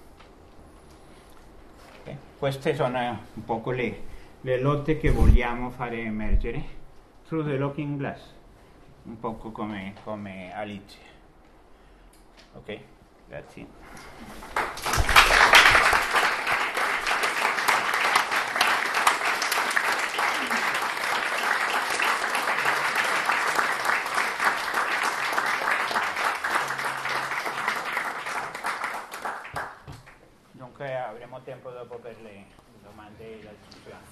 Queste sono un poco le lotte che vogliamo fare emergere through the looking glass, un poco come Alice. Ok, grazie. Dunque avremo tempo dopo per le domande e la discussione.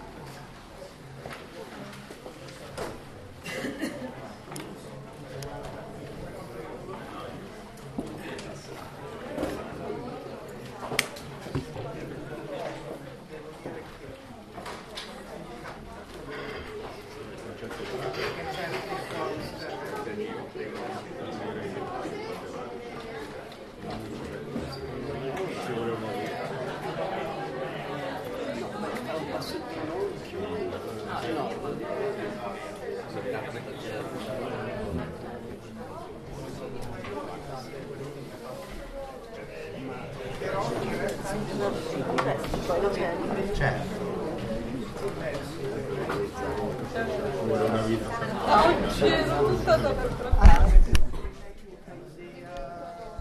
Certo. Oggi sono stata per